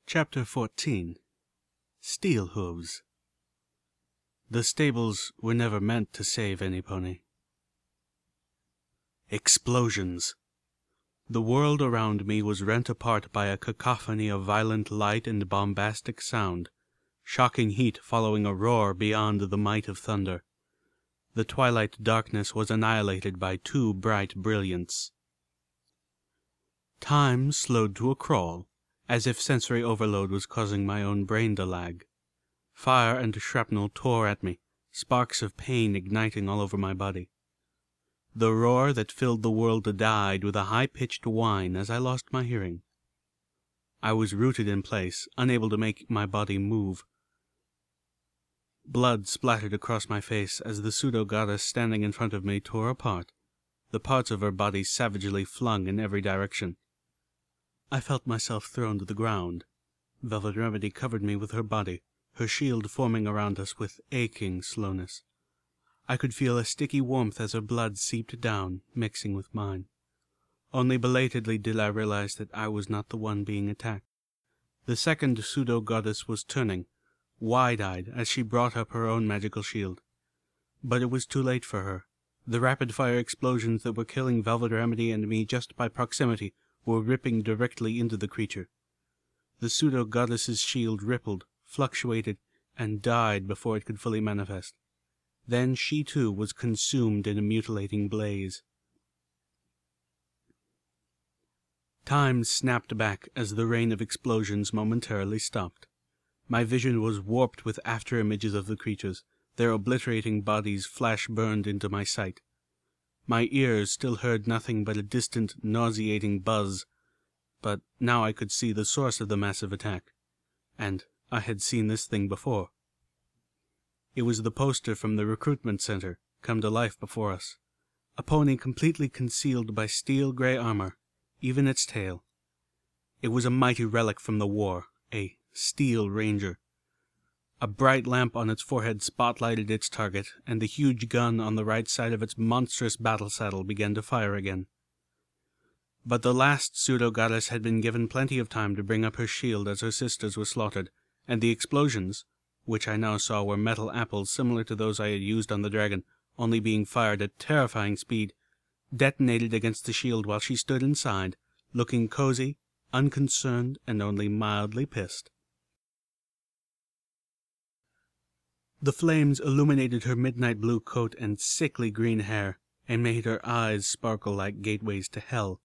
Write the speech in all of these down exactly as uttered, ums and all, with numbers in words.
Chapter fourteen. Steel Hooves. The stables were never meant to save any pony. Explosions! The world around me was rent apart by a cacophony of violent light and bombastic sound, shocking heat following a roar beyond the might of thunder. The twilight darkness was annihilated by two bright brilliants. Time slowed to a crawl, as if sensory overload was causing my own brain to lag. Fire and shrapnel tore at me, sparks of pain igniting all over my body. The roar that filled the world died with a high-pitched whine as I lost my hearing. I was rooted in place, unable to make my body move. Blood splattered across my face as the pseudo-goddess standing in front of me tore apart, the parts of her body savagely flung in every direction. I felt myself thrown to the ground. Velvet Remedy covered me with her body, her shield forming around us with aching slowness. I could feel a sticky warmth as her blood seeped down, mixing with mine. Only belatedly did I realize that I was not the one being attacked. The second pseudo-goddess was turning, wide-eyed, as she brought up her own magical shield. But it was too late for her. The rapid-fire explosions that were killing Velvet Remedy and me just by proximity were ripping directly into the creature. The pseudo-goddess's shield rippled, fluctuated, and died before it could fully manifest. Then she too was consumed in a mutilating blaze. Time snapped back as the rain of explosions momentarily stopped. My vision was warped with after-images of the creatures, their obliterating bodies flash-burned into my sight. My ears still heard nothing but a distant, nauseating buzz, but now I could see the source of the massive attack, and I had seen this thing before. It was the poster from the recruitment center, come to life before us. A pony completely concealed by steel-gray armor, even its tail. It was a mighty relic from the war, a Steel Ranger. A bright lamp on its forehead spotlighted its target, and the huge gun on the right side of its monstrous battle saddle began to fire again. But the last pseudo-goddess had been given plenty of time to bring up her shield as her sisters were slaughtered, and the explosions, which I now saw were metal apples similar to those I had used on the dragon, only being fired at terrifying speed, detonated against the shield while she stood inside, looking cozy, unconcerned, and only mildly pissed. The flames illuminated her midnight blue coat and sickly green hair, and made her eyes sparkle like gateways to hell.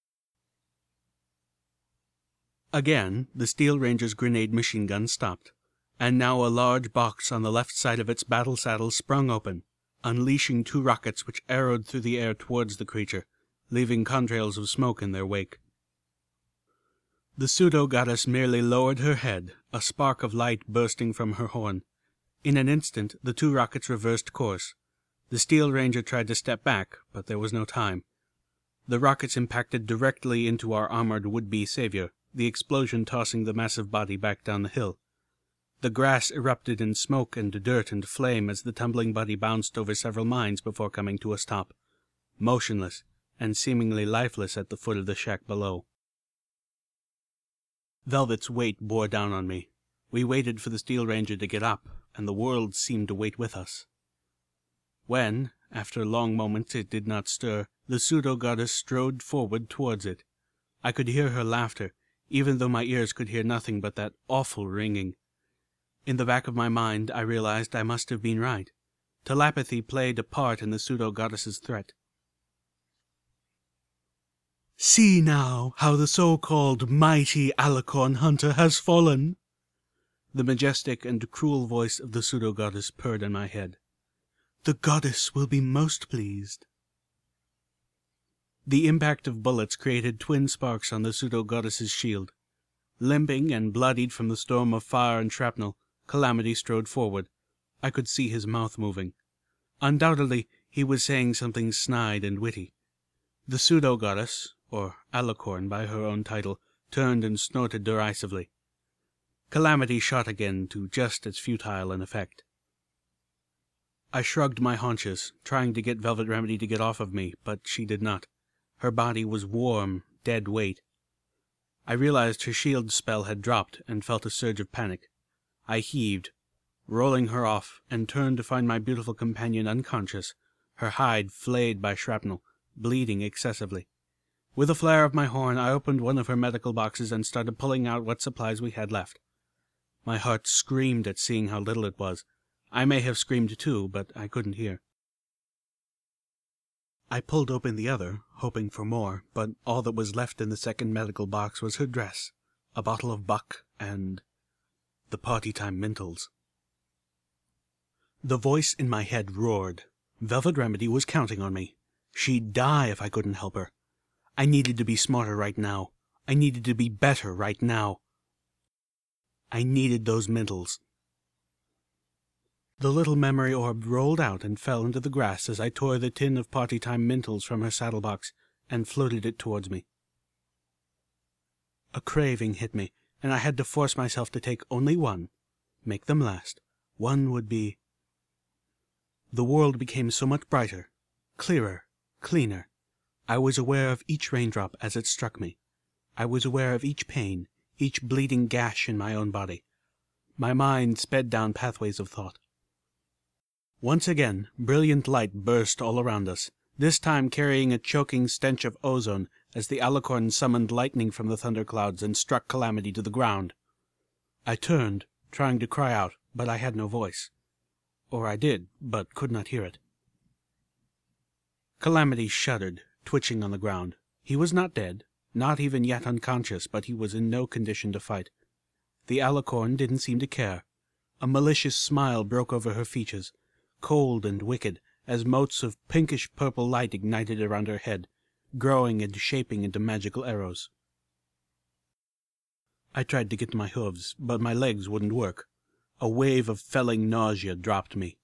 Again, the Steel Ranger's grenade machine gun stopped, and now a large box on the left side of its battle saddle sprung open, unleashing two rockets which arrowed through the air towards the creature, leaving contrails of smoke in their wake. The pseudo-goddess merely lowered her head, a spark of light bursting from her horn. In an instant, the two rockets reversed course. The Steel Ranger tried to step back, but there was no time. The rockets impacted directly into our armored would-be savior, the explosion tossing the massive body back down the hill. The grass erupted in smoke and dirt and flame as the tumbling body bounced over several mines before coming to a stop, motionless and seemingly lifeless at the foot of the shack below. Velvet's weight bore down on me. We waited for the Steel Ranger to get up, and the world seemed to wait with us. When, after long moments it did not stir, the pseudo-goddess strode forward towards it. I could hear her laughter, even though my ears could hear nothing but that awful ringing. In the back of my mind I realized I must have been right. Telepathy played a part in the pseudo-goddess's threat. "See now how the so-called mighty Alicorn hunter has fallen!" The majestic and cruel voice of the pseudo-goddess purred in my head. "The goddess will be most pleased." The impact of bullets created twin sparks on the pseudo-goddess's shield. Limping and bloodied from the storm of fire and shrapnel, Calamity strode forward. I could see his mouth moving. Undoubtedly, he was saying something snide and witty. The pseudo-goddess, or Alicorn by her own title, turned and snorted derisively. Calamity shot again to just as futile an effect. I shrugged my haunches, trying to get Velvet Remedy to get off of me, but she did not. Her body was warm, dead weight. I realized her shield spell had dropped and felt a surge of panic. I heaved, rolling her off, and turned to find my beautiful companion unconscious, her hide flayed by shrapnel, bleeding excessively. With a flare of my horn, I opened one of her medical boxes and started pulling out what supplies we had left. My heart screamed at seeing how little it was. I may have screamed too, but I couldn't hear. I pulled open the other, hoping for more, but all that was left in the second medical box was her dress, a bottle of buck, and the party-time mintles. The voice in my head roared. Velvet Remedy was counting on me. She'd die if I couldn't help her. I needed to be smarter right now. I needed to be better right now. I needed those mintles. The little memory orb rolled out and fell into the grass as I tore the tin of party-time mintles from her saddlebox and floated it towards me. A craving hit me, and I had to force myself to take only one. Make them last. One would be... The world became so much brighter, clearer, cleaner. I was aware of each raindrop as it struck me. I was aware of each pain, each bleeding gash in my own body. My mind sped down pathways of thought. Once again, brilliant light burst all around us, this time carrying a choking stench of ozone as the alicorn summoned lightning from the thunderclouds and struck Calamity to the ground. I turned, trying to cry out, but I had no voice. Or I did, but could not hear it. Calamity shuddered, twitching on the ground. He was not dead, not even yet unconscious, but he was in no condition to fight. The alicorn didn't seem to care. A malicious smile broke over her features, cold and wicked, as motes of pinkish-purple light ignited around her head, growing and shaping into magical arrows. I tried to get to my hooves, but my legs wouldn't work. A wave of felling nausea dropped me.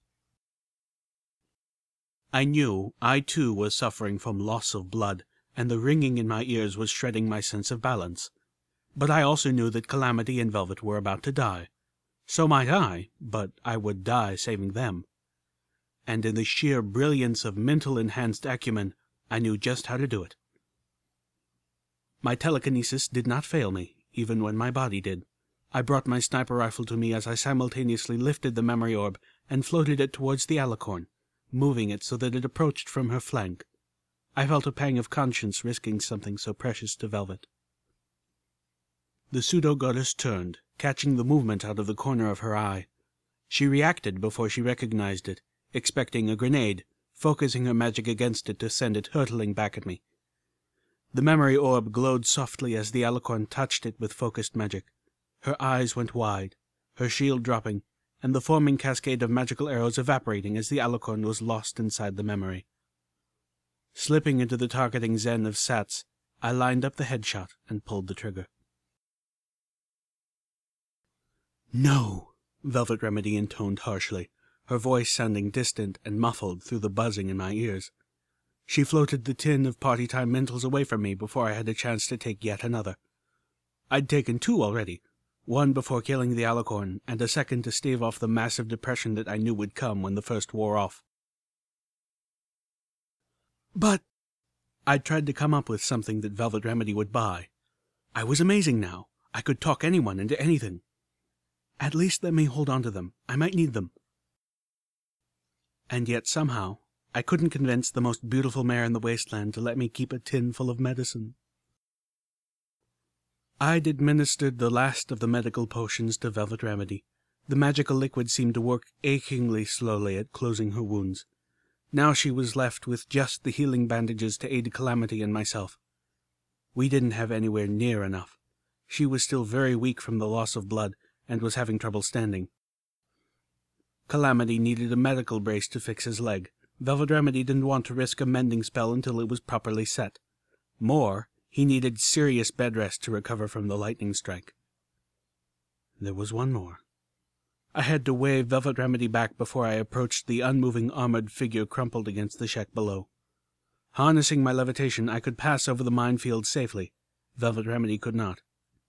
I knew I too was suffering from loss of blood, and the ringing in my ears was shredding my sense of balance. But I also knew that Calamity and Velvet were about to die. So might I, but I would die saving them. And in the sheer brilliance of mental-enhanced acumen, I knew just how to do it. My telekinesis did not fail me, even when my body did. I brought my sniper rifle to me as I simultaneously lifted the memory orb and floated it towards the alicorn, moving it so that it approached from her flank. I felt a pang of conscience risking something so precious to Velvet. The pseudo-goddess turned, catching the movement out of the corner of her eye. She reacted before she recognized it, expecting a grenade, focusing her magic against it to send it hurtling back at me. The memory orb glowed softly as the alicorn touched it with focused magic. Her eyes went wide, her shield dropping, and the forming cascade of magical arrows evaporating as the alicorn was lost inside the memory. Slipping into the targeting zen of Sats, I lined up the headshot and pulled the trigger. "No!" Velvet Remedy intoned harshly, her voice sounding distant and muffled through the buzzing in my ears. She floated the tin of party-time mintles away from me before I had a chance to take yet another. I'd taken two already, one before killing the alicorn, and a second to stave off the massive depression that I knew would come when the first wore off. But I'd tried to come up with something that Velvet Remedy would buy. I was amazing now. I could talk anyone into anything. At least let me hold on to them. I might need them. And yet somehow I couldn't convince the most beautiful mare in the wasteland to let me keep a tin full of medicine. I'd administered the last of the medical potions to Velvet Remedy. The magical liquid seemed to work achingly slowly at closing her wounds. Now she was left with just the healing bandages to aid Calamity and myself. We didn't have anywhere near enough. She was still very weak from the loss of blood and was having trouble standing. Calamity needed a medical brace to fix his leg. Velvet Remedy didn't want to risk a mending spell until it was properly set. More, he needed serious bed rest to recover from the lightning strike. There was one more. I had to wave Velvet Remedy back before I approached the unmoving armored figure crumpled against the shack below. Harnessing my levitation, I could pass over the minefield safely. Velvet Remedy could not.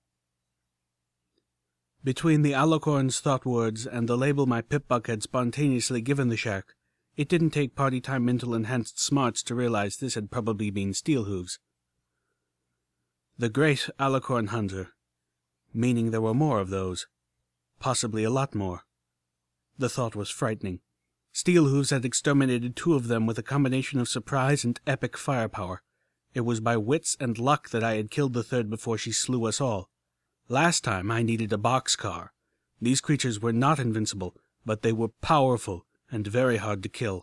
Between the alicorn's thought words and the label my Pip-Buck had spontaneously given the shack, it didn't take party-time mental enhanced smarts to realize this had probably been Steelhooves. The great Alicorn Hunter, meaning there were more of those, possibly a lot more. The thought was frightening. Steelhooves had exterminated two of them with a combination of surprise and epic firepower. It was by wits and luck that I had killed the third before she slew us all. Last time I needed a boxcar. These creatures were not invincible, but they were powerful and very hard to kill.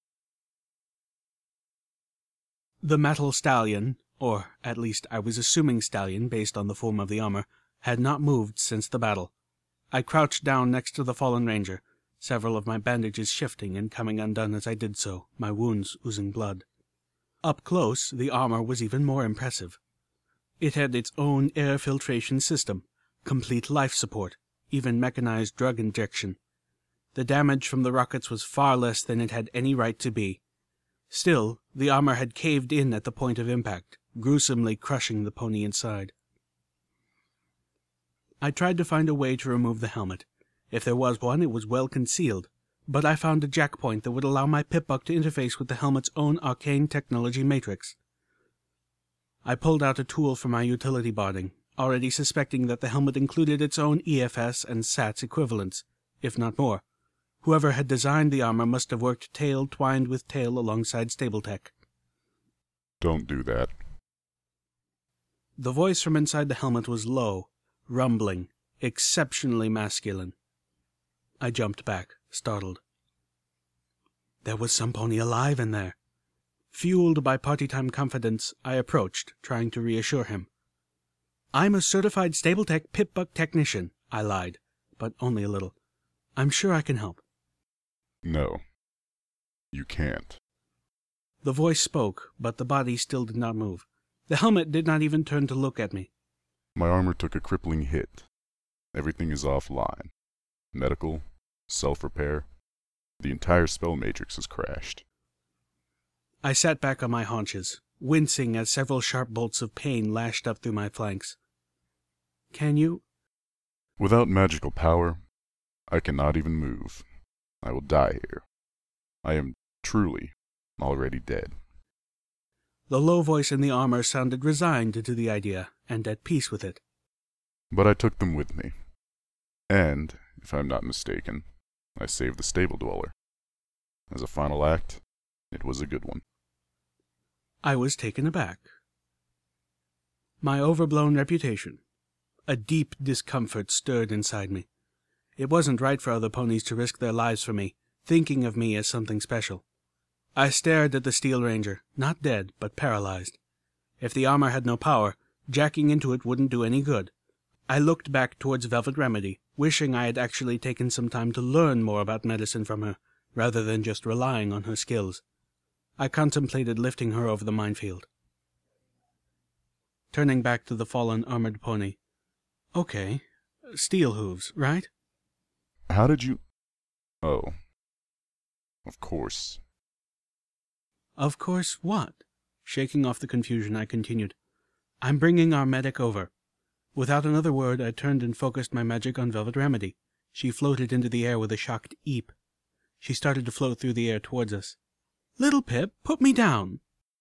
The metal stallion, or at least I was assuming stallion based on the form of the armor, had not moved since the battle. I crouched down next to the fallen ranger, several of my bandages shifting and coming undone as I did so, my wounds oozing blood. Up close, the armor was even more impressive. It had its own air filtration system, complete life support, even mechanized drug injection. The damage from the rockets was far less than it had any right to be. Still, the armor had caved in at the point of impact, gruesomely crushing the pony inside. I tried to find a way to remove the helmet. If there was one, it was well concealed, but I found a jack point that would allow my Pip-Buck to interface with the helmet's own arcane technology matrix. I pulled out a tool for my utility bonding, already suspecting that the helmet included its own E F S and S A T S equivalents, if not more. Whoever had designed the armor must have worked tail twined with tail alongside Stable-Tech. Don't do that. The voice from inside the helmet was low, rumbling, exceptionally masculine. I jumped back, startled. There was some pony alive in there. Fueled by party-time confidence, I approached, trying to reassure him. I'm a certified Stable-Tech Pip-Buck technician, I lied, but only a little. I'm sure I can help. No, you can't. The voice spoke, but the body still did not move. The helmet did not even turn to look at me. My armor took a crippling hit. Everything is offline. Medical, self-repair. The entire spell matrix has crashed. I sat back on my haunches, wincing as several sharp bolts of pain lashed up through my flanks. Can you? Without magical power, I cannot even move. I will die here. I am truly already dead. The low voice in the armor sounded resigned to the idea, and at peace with it. But I took them with me. And, if I'm not mistaken, I saved the stable dweller. As a final act, it was a good one. I was taken aback. My overblown reputation. A deep discomfort stirred inside me. It wasn't right for other ponies to risk their lives for me, thinking of me as something special. I stared at the Steel Ranger, not dead, but paralyzed. If the armor had no power, jacking into it wouldn't do any good. I looked back towards Velvet Remedy, wishing I had actually taken some time to learn more about medicine from her, rather than just relying on her skills. I contemplated lifting her over the minefield. Turning back to the fallen armored pony. Okay, steel hooves, right? How did you... Oh. Of course. Of course what? Shaking off the confusion, I continued. I'm bringing our medic over. Without another word, I turned and focused my magic on Velvet Remedy. She floated into the air with a shocked eep. She started to float through the air towards us. Little Pip, put me down.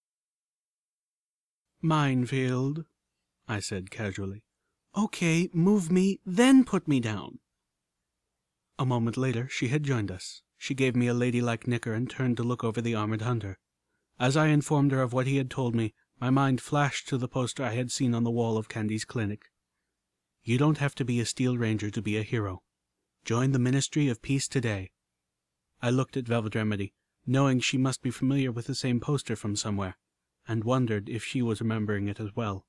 Minefield, I said casually. Okay, move me, then put me down. A moment later, she had joined us. She gave me a ladylike nicker and turned to look over the armored hunter. As I informed her of what he had told me, my mind flashed to the poster I had seen on the wall of Candy's clinic. You don't have to be a Steel Ranger to be a hero. Join the Ministry of Peace today. I looked at Velvet Remedy, knowing she must be familiar with the same poster from somewhere, and wondered if she was remembering it as well.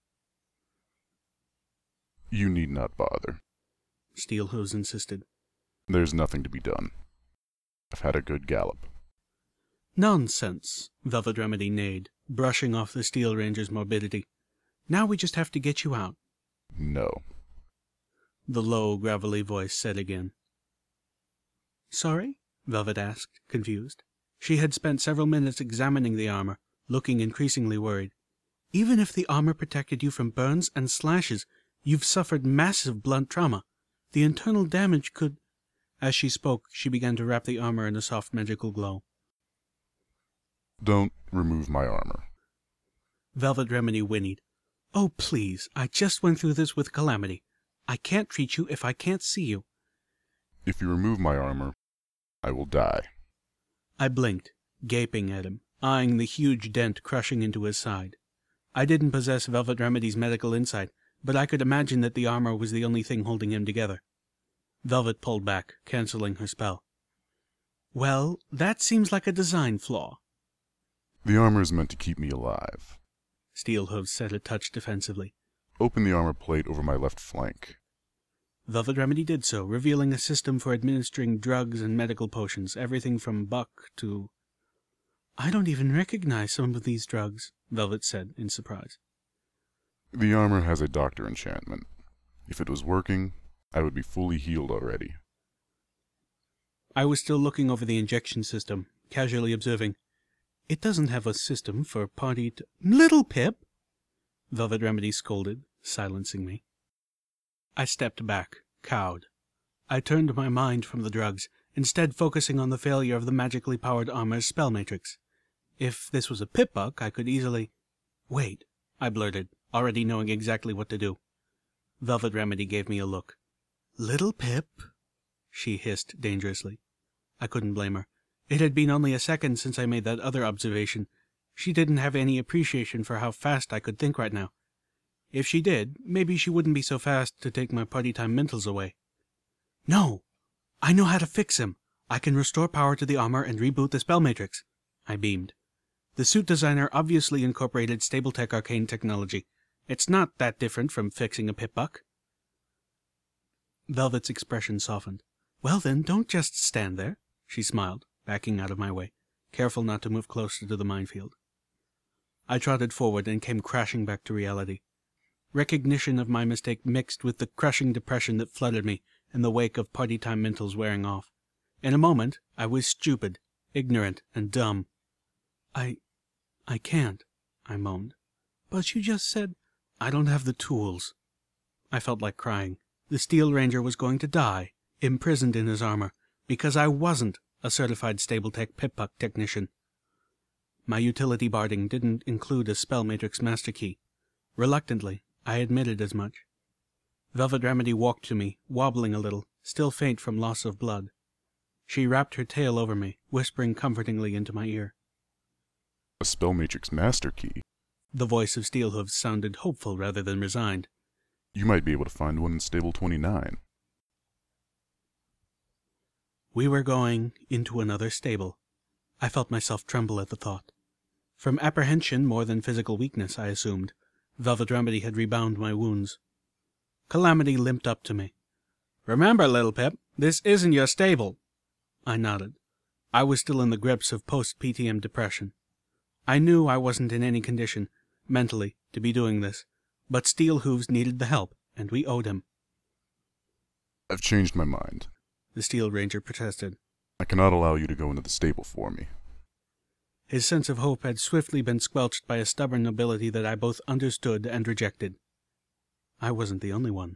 You need not bother, Steelhooves insisted. There's nothing to be done. I've had a good gallop. Nonsense, Velvet Remedy neighed, brushing off the Steel Ranger's morbidity. Now we just have to get you out. No. The low, gravelly voice said again. Sorry? Velvet asked, confused. She had spent several minutes examining the armor, looking increasingly worried. Even if the armor protected you from burns and slashes, you've suffered massive blunt trauma. The internal damage could... As she spoke, she began to wrap the armor in a soft magical glow. Don't remove my armor. Velvet Remedy whinnied. Oh, please, I just went through this with Calamity. I can't treat you if I can't see you. If you remove my armor, I will die. I blinked, gaping at him, eyeing the huge dent crushing into his side. I didn't possess Velvet Remedy's medical insight, but I could imagine that the armor was the only thing holding him together. Velvet pulled back, canceling her spell. Well, that seems like a design flaw. The armor is meant to keep me alive. Steelhooves said a touch defensively. Open the armor plate over my left flank. Velvet Remedy did so, revealing a system for administering drugs and medical potions, everything from buck to... I don't even recognize some of these drugs, Velvet said in surprise. The armor has a doctor enchantment. If it was working, I would be fully healed already. I was still looking over the injection system, casually observing, It doesn't have a system for party to... Little Pip! Velvet Remedy scolded, silencing me. I stepped back, cowed. I turned my mind from the drugs, instead focusing on the failure of the magically powered armor's spell matrix. If this was a Pip-Buck, I could easily... Wait, I blurted, already knowing exactly what to do. Velvet Remedy gave me a look. Little Pip, she hissed dangerously. I couldn't blame her. It had been only a second since I made that other observation. She didn't have any appreciation for how fast I could think right now. If she did, maybe she wouldn't be so fast to take my party time mentals away. No! I know how to fix him. I can restore power to the armor and reboot the spell matrix. I beamed. The suit designer obviously incorporated Stable-Tech arcane technology. It's not that different from fixing a Pip-Buck. Velvet's expression softened. Well then, don't just stand there, she smiled, backing out of my way, careful not to move closer to the minefield. I trotted forward and came crashing back to reality. Recognition of my mistake mixed with the crushing depression that flooded me in the wake of party time mentals wearing off. In a moment, I was stupid, ignorant, and dumb. I... I can't, I moaned. But you just said, I don't have the tools. I felt like crying. The Steel Ranger was going to die, imprisoned in his armor, because I wasn't a certified Stable-Tech Pip-Buck technician. My utility barding didn't include a spell matrix master key. Reluctantly, I admitted as much. Velvet Remedy walked to me, wobbling a little, still faint from loss of blood. She wrapped her tail over me, whispering comfortingly into my ear. A spell matrix master key? The voice of Steelhooves sounded hopeful rather than resigned. You might be able to find one in Stable twenty-nine. We were going into another stable. I felt myself tremble at the thought. From apprehension more than physical weakness, I assumed, Velvet Remedy had rebound my wounds. Calamity limped up to me. Remember, little Pip, this isn't your stable. I nodded. I was still in the grips of post-P T M depression. I knew I wasn't in any condition, mentally, to be doing this, but Steelhooves needed the help, and we owed him. I've changed my mind, the Steel Ranger protested. I cannot allow you to go into the stable for me. His sense of hope had swiftly been squelched by a stubborn nobility that I both understood and rejected. I wasn't the only one.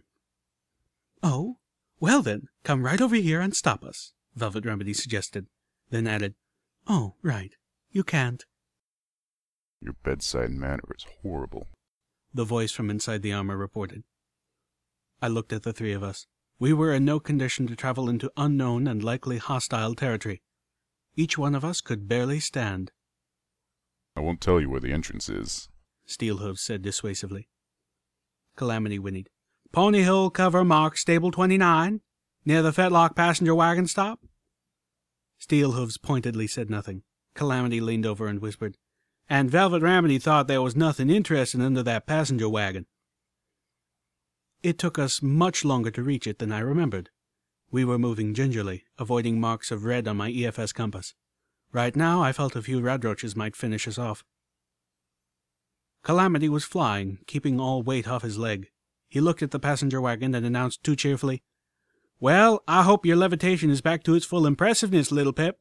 Oh, well then, come right over here and stop us, Velvet Remedy suggested, then added, Oh, right, you can't. Your bedside manner is horrible, the voice from inside the armor reported. I looked at the three of us. We were in no condition to travel into unknown and likely hostile territory. Each one of us could barely stand. I won't tell you where the entrance is, Steelhooves said dissuasively. Calamity whinnied. Pony Hill cover marked Stable twenty-nine, near the Fetlock passenger wagon stop. Steelhooves pointedly said nothing. Calamity leaned over and whispered, And Velvet Remedy thought there was nothing interesting under that passenger wagon. It took us much longer to reach it than I remembered. We were moving gingerly, avoiding marks of red on my E F S compass. Right now, I felt a few radroaches might finish us off. Calamity was flying, keeping all weight off his leg. He looked at the passenger wagon and announced too cheerfully, Well, I hope your levitation is back to its full impressiveness, little Pip.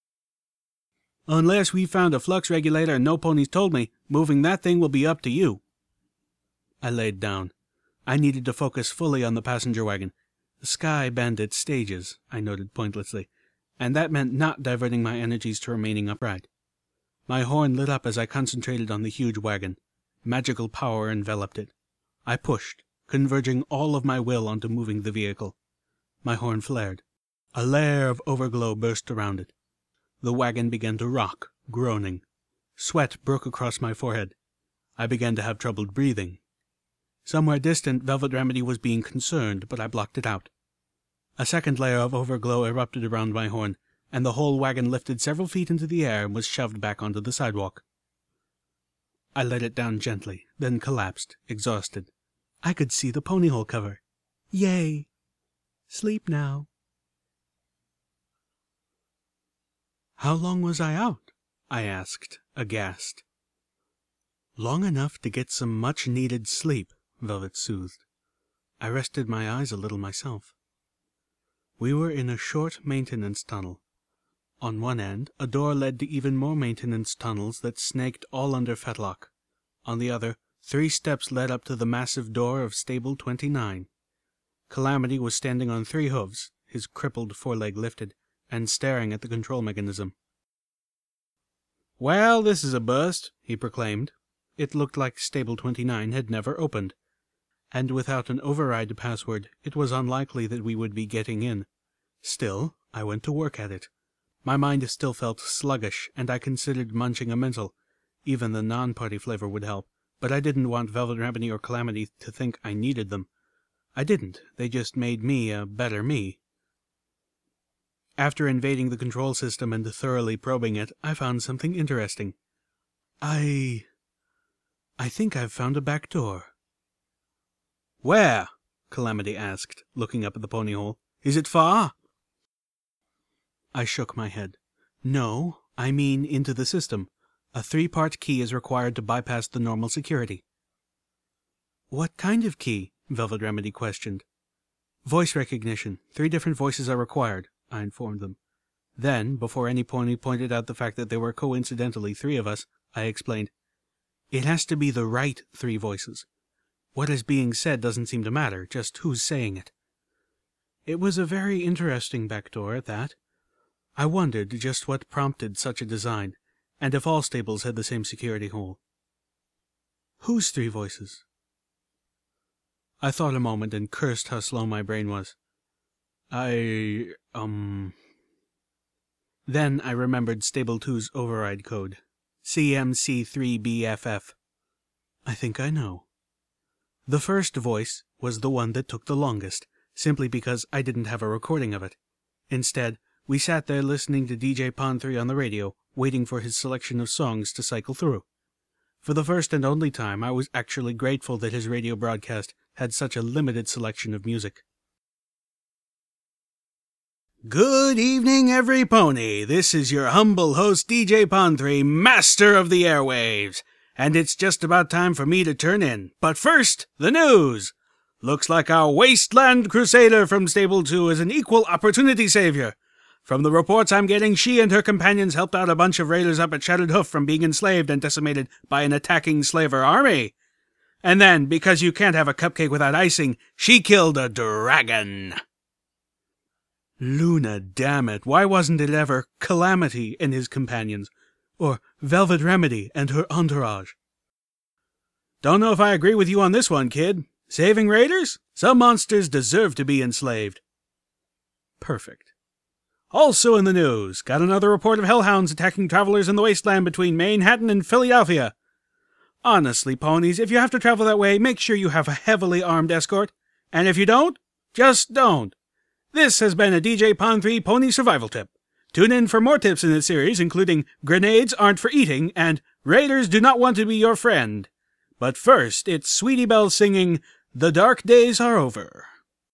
Unless we found a flux regulator and no ponies told me, moving that thing will be up to you. I laid down. I needed to focus fully on the passenger wagon. The sky bandit stages, I noted pointlessly, and that meant not diverting my energies to remaining upright. My horn lit up as I concentrated on the huge wagon. Magical power enveloped it. I pushed, converging all of my will onto moving the vehicle. My horn flared. A layer of overglow burst around it. The wagon began to rock, groaning. Sweat broke across my forehead. I began to have trouble breathing. Somewhere distant, Velvet Remedy was being concerned, but I blocked it out. A second layer of overglow erupted around my horn, and the whole wagon lifted several feet into the air and was shoved back onto the sidewalk. I let it down gently, then collapsed, exhausted. I could see the ponyhole cover. Yay! Sleep now. How long was I out? I asked, aghast. Long enough to get some much-needed sleep, Velvet soothed. I rested my eyes a little myself. We were in a short maintenance tunnel. On one end, a door led to even more maintenance tunnels that snaked all under Fetlock. On the other, three steps led up to the massive door of Stable twenty-nine. Calamity was standing on three hooves, his crippled foreleg lifted, and staring at the control mechanism. "Well, this is a bust," he proclaimed. It looked like Stable twenty-nine had never opened, and without an override password, it was unlikely that we would be getting in. Still, I went to work at it. My mind still felt sluggish, and I considered munching a mental. Even the non-party flavor would help, but I didn't want Velvet Remedy or Calamity to think I needed them. I didn't. They just made me a better me. After invading the control system and thoroughly probing it, I found something interesting. I... I think I've found a back door. "Where?" Calamity asked, looking up at the ponyhole. "Is it far?" I shook my head. "No, I mean into the system. A three-part key is required to bypass the normal security." "What kind of key?" Velvet Remedy questioned. "Voice recognition. Three different voices are required," I informed them. Then, before any pony pointed out the fact that there were coincidentally three of us, I explained, "It has to be the right three voices. What is being said doesn't seem to matter, just who's saying it." It was a very interesting back door at that. I wondered just what prompted such a design, and if all stables had the same security hole. "Whose three voices?" I thought a moment and cursed how slow my brain was. I, um... Then I remembered Stable two's override code. C M C three B F F. I think I know. The first voice was the one that took the longest, simply because I didn't have a recording of it. Instead, we sat there listening to D J Pond three on the radio, waiting for his selection of songs to cycle through. For the first and only time, I was actually grateful that his radio broadcast had such a limited selection of music. Good evening, every pony. This is your humble host, D J Pond three, master of the airwaves. And it's just about time for me to turn in. But first, the news. Looks like our Wasteland Crusader from Stable two is an equal opportunity savior. From the reports I'm getting, she and her companions helped out a bunch of raiders up at Shattered Hoof from being enslaved and decimated by an attacking slaver army. And then, because you can't have a cupcake without icing, she killed a dragon. Luna, damn it, why wasn't it ever Calamity and his companions? Or Velvet Remedy and her entourage? Don't know if I agree with you on this one, kid. Saving raiders? Some monsters deserve to be enslaved. Perfect. Also in the news, got another report of hellhounds attacking travelers in the wasteland between Manhattan and Philadelphia. Honestly, ponies, if you have to travel that way, make sure you have a heavily armed escort. And if you don't, just don't. This has been a D J Pond three Pony Survival Tip. Tune in for more tips in this series, including Grenades Aren't for Eating and Raiders Do Not Want to Be Your Friend. But first, it's Sweetie Belle singing The Dark Days Are Over.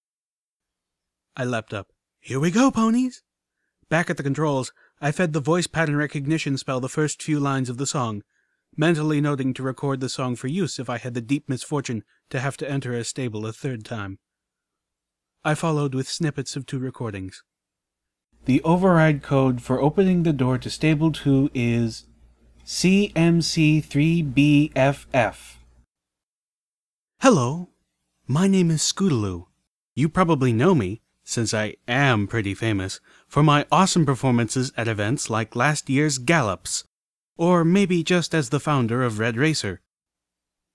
I leapt up. Here we go, ponies. Back at the controls, I fed the voice pattern recognition spell the first few lines of the song, mentally noting to record the song for use if I had the deep misfortune to have to enter a stable a third time. I followed with snippets of two recordings. The override code for opening the door to Stable two is C M C three B F F. Hello, my name is Scootaloo. You probably know me, since I am pretty famous, for my awesome performances at events like last year's Gallops, or maybe just as the founder of Red Racer.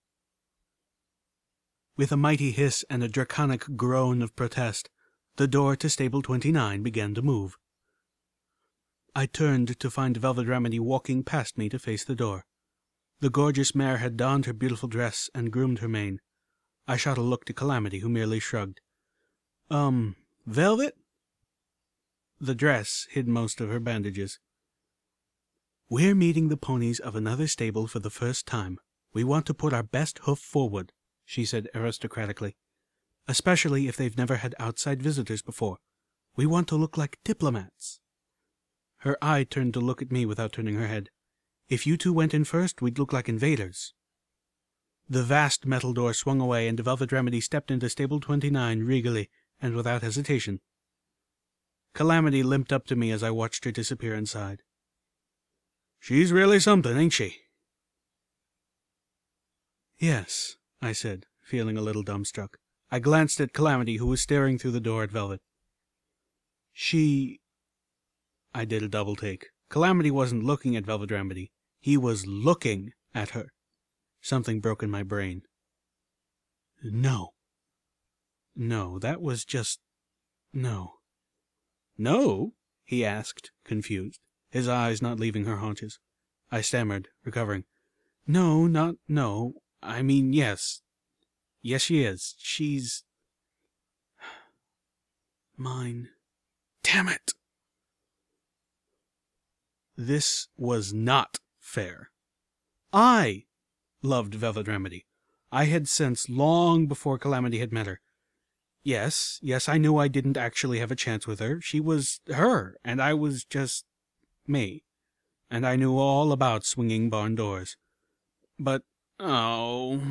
With a mighty hiss and a draconic groan of protest, the door to stable twenty-nine began to move. I turned to find Velvet Remedy walking past me to face the door. The gorgeous mare had donned her beautiful dress and groomed her mane. I shot a look to Calamity, who merely shrugged. Um, Velvet? The dress hid most of her bandages. We're meeting the ponies of another stable for the first time. We want to put our best hoof forward, she said aristocratically. Especially if they've never had outside visitors before. We want to look like diplomats. Her eye turned to look at me without turning her head. If you two went in first, we'd look like invaders. The vast metal door swung away, and Velvet Remedy stepped into stable twenty-nine regally and without hesitation. Calamity limped up to me as I watched her disappear inside. She's really something, ain't she? Yes, I said, feeling a little dumbstruck. I glanced at Calamity, who was staring through the door at Velvet. She... I did a double take. Calamity wasn't looking at Velvet Remedy. He was looking at her. Something broke in my brain. No. No, that was just... No. No? He asked, confused, his eyes not leaving her haunches. I stammered, recovering. No, not no. I mean, yes. Yes, she is. She's... mine. Damn it! This was not fair. I loved Velvet Remedy. I had sensed long before Calamity had met her. Yes, yes, I knew I didn't actually have a chance with her. She was her, and I was just me. And I knew all about swinging barn doors. But, oh...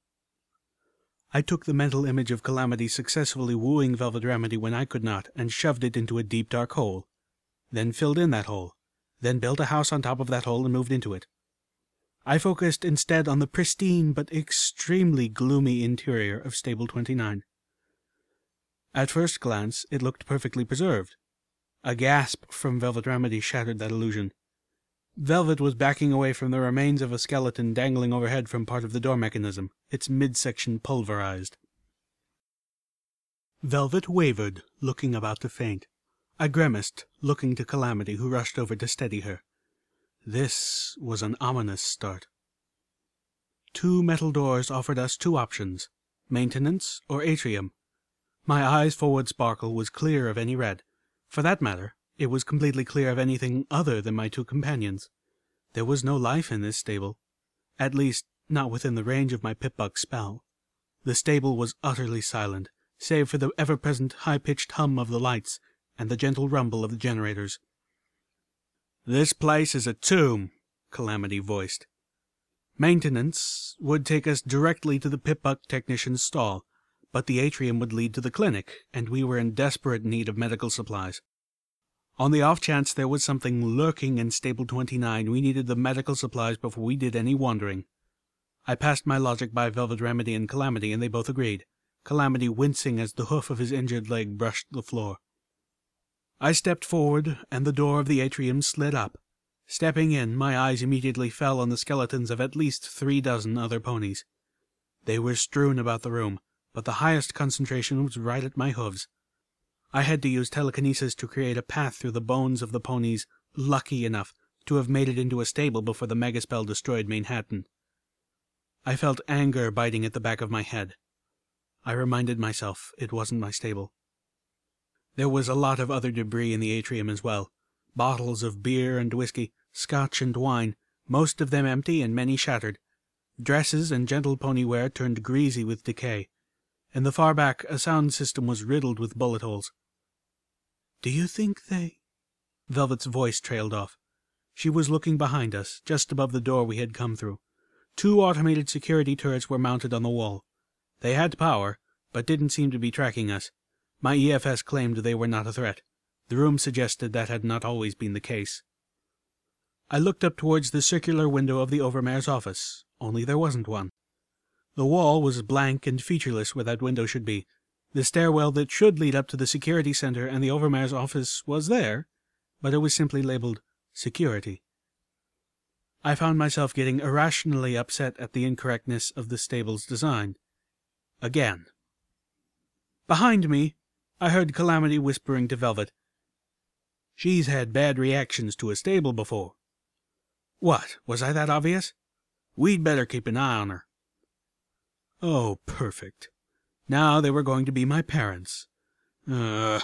I took the mental image of Calamity successfully wooing Velvet Remedy when I could not, and shoved it into a deep dark hole. Then filled in that hole. Then built a house on top of that hole and moved into it. I focused instead on the pristine but extremely gloomy interior of Stable twenty-nine. At first glance, it looked perfectly preserved. A gasp from Velvet Remedy shattered that illusion. Velvet was backing away from the remains of a skeleton dangling overhead from part of the door mechanism, its midsection pulverized. Velvet wavered, looking about to faint. I grimaced, looking to Calamity, who rushed over to steady her. This was an ominous start. Two metal doors offered us two options, maintenance or atrium. My eyes' forward sparkle was clear of any red. For that matter, it was completely clear of anything other than my two companions. There was no life in this stable. At least, not within the range of my Pip-Buck spell. The stable was utterly silent, save for the ever-present high-pitched hum of the lights and the gentle rumble of the generators. "This place is a tomb," Calamity voiced. Maintenance would take us directly to the Pip-Buck technician's stall, but the atrium would lead to the clinic, and we were in desperate need of medical supplies. On the off chance there was something lurking in Stable twenty-nine, we needed the medical supplies before we did any wandering. I passed my logic by Velvet Remedy and Calamity, and they both agreed, Calamity wincing as the hoof of his injured leg brushed the floor. I stepped forward, and the door of the atrium slid up. Stepping in, my eyes immediately fell on the skeletons of at least three dozen other ponies. They were strewn about the room, but the highest concentration was right at my hooves. I had to use telekinesis to create a path through the bones of the ponies lucky enough to have made it into a stable before the megaspell destroyed Manhattan. I felt anger biting at the back of my head. I reminded myself it wasn't my stable. There was a lot of other debris in the atrium as well. Bottles of beer and whiskey, scotch and wine, most of them empty and many shattered. Dresses and gentle pony wear turned greasy with decay. In the far back, a sound system was riddled with bullet holes. "Do you think they—" Velvet's voice trailed off. She was looking behind us, just above the door we had come through. Two automated security turrets were mounted on the wall. They had power, but didn't seem to be tracking us. My E F S claimed they were not a threat. The room suggested that had not always been the case. I looked up towards the circular window of the Overmare's office, only there wasn't one. The wall was blank and featureless where that window should be. The stairwell that should lead up to the security center and the Overmare's office was there, but it was simply labeled Security. I found myself getting irrationally upset at the incorrectness of the stable's design. Again. Behind me, I heard Calamity whispering to Velvet, "She's had bad reactions to a stable before." What, was I that obvious? We'd better keep an eye on her. Oh, perfect. Now they were going to be my parents. Ugh.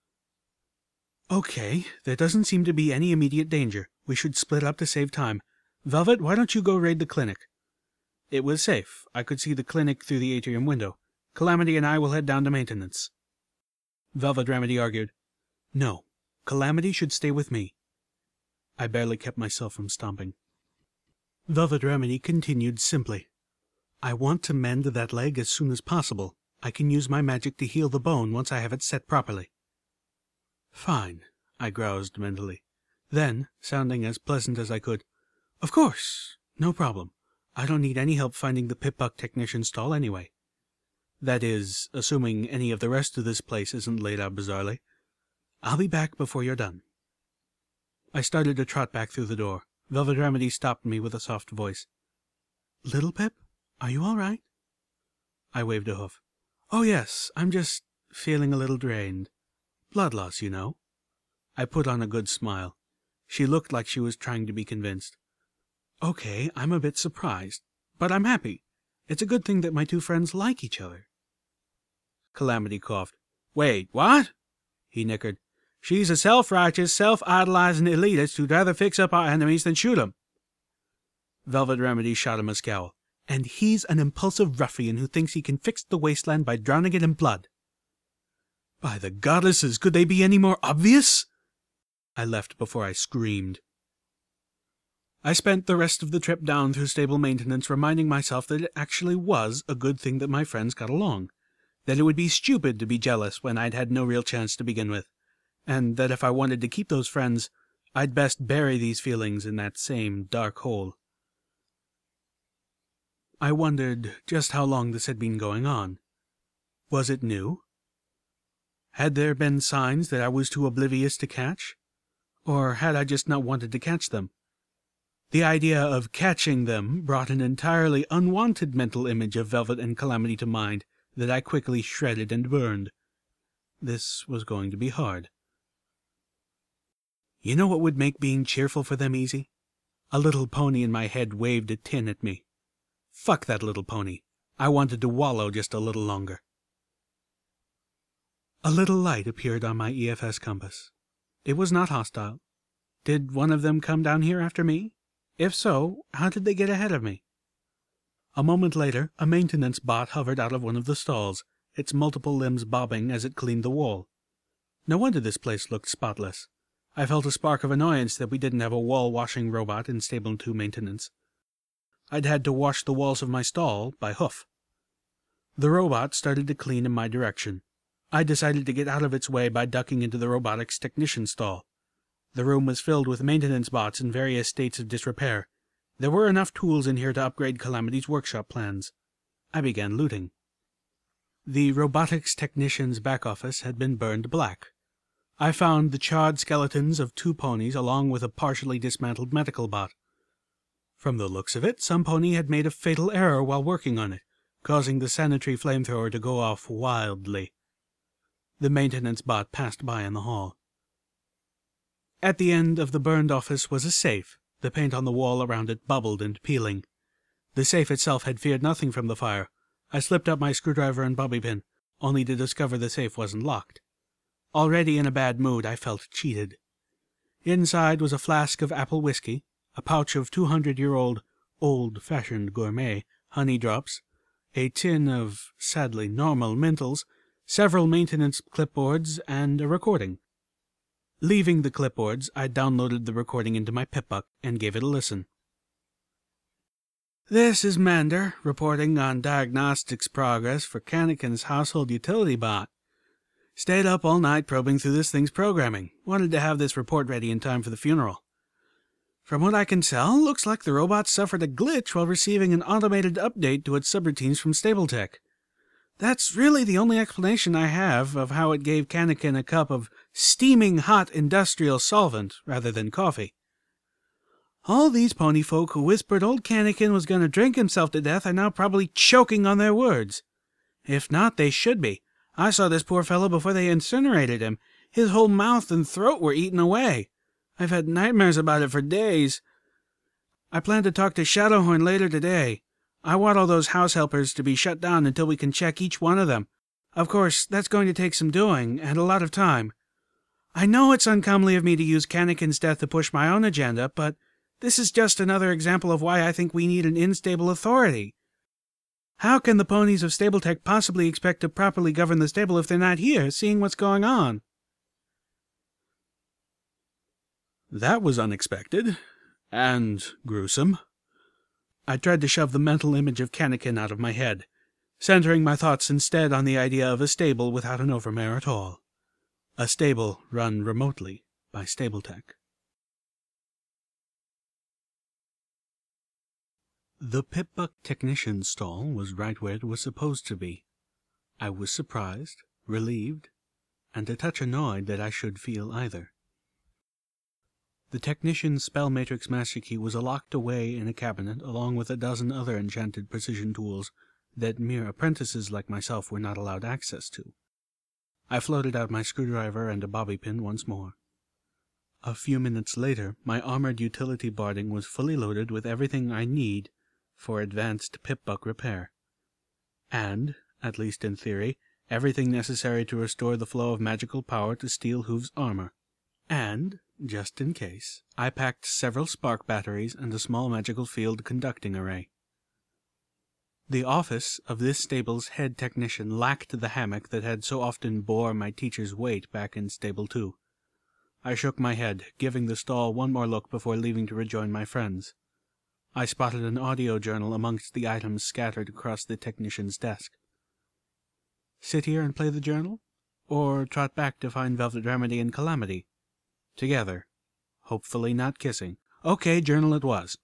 Okay, there doesn't seem to be any immediate danger. We should split up to save time. Velvet, why don't you go raid the clinic? It was safe. I could see the clinic through the atrium window. Calamity and I will head down to maintenance. Velvet Remedy argued, "No, Calamity should stay with me." I barely kept myself from stomping. Velvet Remedy continued simply, "I want to mend that leg as soon as possible. I can use my magic to heal the bone once I have it set properly." "Fine," I groused mentally. Then, sounding as pleasant as I could, "Of course, no problem. I don't need any help finding the Pip-Buck technician stall anyway. That is, assuming any of the rest of this place isn't laid out bizarrely. I'll be back before you're done." I started to trot back through the door. Velvet Remedy stopped me with a soft voice. "Little Pip, are you all right?" I waved a hoof. "Oh yes, I'm just feeling a little drained. Blood loss, you know." I put on a good smile. She looked like she was trying to be convinced. "Okay, I'm a bit surprised, but I'm happy. It's a good thing that my two friends like each other." Calamity coughed. "Wait, what?" He nickered. "She's a self-righteous, self-idolizing elitist who'd rather fix up our enemies than shoot 'em." Velvet Remedy shot him a scowl. "And he's an impulsive ruffian who thinks he can fix the wasteland by drowning it in blood." By the goddesses, could they be any more obvious? I left before I screamed. I spent the rest of the trip down through stable maintenance reminding myself that it actually was a good thing that my friends got along, that it would be stupid to be jealous when I'd had no real chance to begin with, and that if I wanted to keep those friends, I'd best bury these feelings in that same dark hole. I wondered just how long this had been going on. Was it new? Had there been signs that I was too oblivious to catch? Or had I just not wanted to catch them? The idea of catching them brought an entirely unwanted mental image of Velvet and Calamity to mind that I quickly shredded and burned. This was going to be hard. You know what would make being cheerful for them easy? A little pony in my head waved a tin at me. Fuck that little pony. I wanted to wallow just a little longer. A little light appeared on my E F S compass. It was not hostile. Did one of them come down here after me? If so, how did they get ahead of me? A moment later, a maintenance bot hovered out of one of the stalls, its multiple limbs bobbing as it cleaned the wall. No wonder this place looked spotless. I felt a spark of annoyance that we didn't have a wall-washing robot in Stable two maintenance. I'd had to wash the walls of my stall by hoof. The robot started to clean in my direction. I decided to get out of its way by ducking into the robotics technician stall. The room was filled with maintenance bots in various states of disrepair. There were enough tools in here to upgrade Calamity's workshop plans. I began looting. The robotics technician's back office had been burned black. I found the charred skeletons of two ponies along with a partially dismantled medical bot. From the looks of it, some pony had made a fatal error while working on it, causing the sanitary flamethrower to go off wildly. The maintenance bot passed by in the hall. At the end of the burned office was a safe. The paint on the wall around it bubbled and peeling. The safe itself had feared nothing from the fire. I slipped out my screwdriver and bobby pin, only to discover the safe wasn't locked. Already in a bad mood, I felt cheated. Inside was a flask of apple whiskey, a pouch of two-hundred-year-old, old-fashioned gourmet honey drops, a tin of, sadly, normal mintles, several maintenance clipboards, and a recording. Leaving the clipboards, I downloaded the recording into my Pip-Buck and gave it a listen. "This is Mander, reporting on diagnostics progress for Kannekin's household utility bot. Stayed up all night probing through this thing's programming. Wanted to have this report ready in time for the funeral. From what I can tell, looks like the robot suffered a glitch while receiving an automated update to its subroutines from StableTech. That's really the only explanation I have of how it gave Kannekin a cup of steaming hot industrial solvent rather than coffee. All these pony folk who whispered old Kannekin was going to drink himself to death are now probably choking on their words. If not, they should be. I saw this poor fellow before they incinerated him. His whole mouth and throat were eaten away. I've had nightmares about it for days. I plan to talk to Shadowhorn later today. I want all those house helpers to be shut down until we can check each one of them. Of course, that's going to take some doing, and a lot of time. I know it's uncomely of me to use Kannakin's death to push my own agenda, but this is just another example of why I think we need an unstable authority. How can the ponies of Stabletech possibly expect to properly govern the stable if they're not here, seeing what's going on? That was unexpected. And gruesome. I tried to shove the mental image of Kannakin out of my head, centering my thoughts instead on the idea of a stable without an overmare at all. A stable run remotely by Stabletech. The Pip-Buck technician's stall was right where it was supposed to be. I was surprised, relieved, and a touch annoyed that I should feel either. The technician's spell matrix master key was locked away in a cabinet along with a dozen other enchanted precision tools that mere apprentices like myself were not allowed access to. I floated out my screwdriver and a bobby pin once more. A few minutes later, my armored utility barding was fully loaded with everything I need for advanced Pip-Buck repair. And, at least in theory, everything necessary to restore the flow of magical power to Steel Hooves' armor. And, just in case, I packed several spark batteries and a small magical field conducting array. The office of this stable's head technician lacked the hammock that had so often bore my teacher's weight back in Stable two. I shook my head, giving the stall one more look before leaving to rejoin my friends. I spotted an audio journal amongst the items scattered across the technician's desk. Sit here and play the journal? Or trot back to find Velvet Remedy and Calamity? Together. Hopefully not kissing. Okay, journal it was.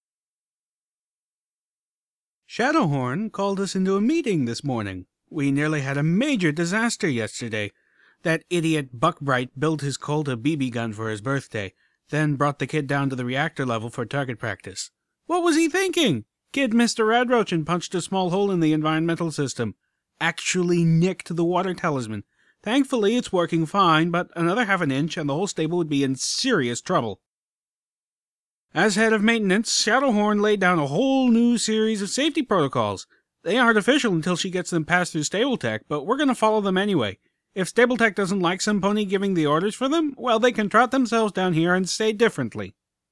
Shadowhorn called us into a meeting this morning. We nearly had a major disaster yesterday. That idiot Buckbright built his Colt a B B gun for his birthday, then brought the kid down to the reactor level for target practice. What was he thinking? Kid missed a radroach and punched a small hole in the environmental system. Actually nicked the water talisman. Thankfully, it's working fine, but another half an inch and the whole stable would be in serious trouble. As head of maintenance, Shadowhorn laid down a whole new series of safety protocols. They aren't official until she gets them passed through Stabletech, but we're going to follow them anyway. If Stabletech doesn't like some pony giving the orders for them, well, they can trot themselves down here and say differently.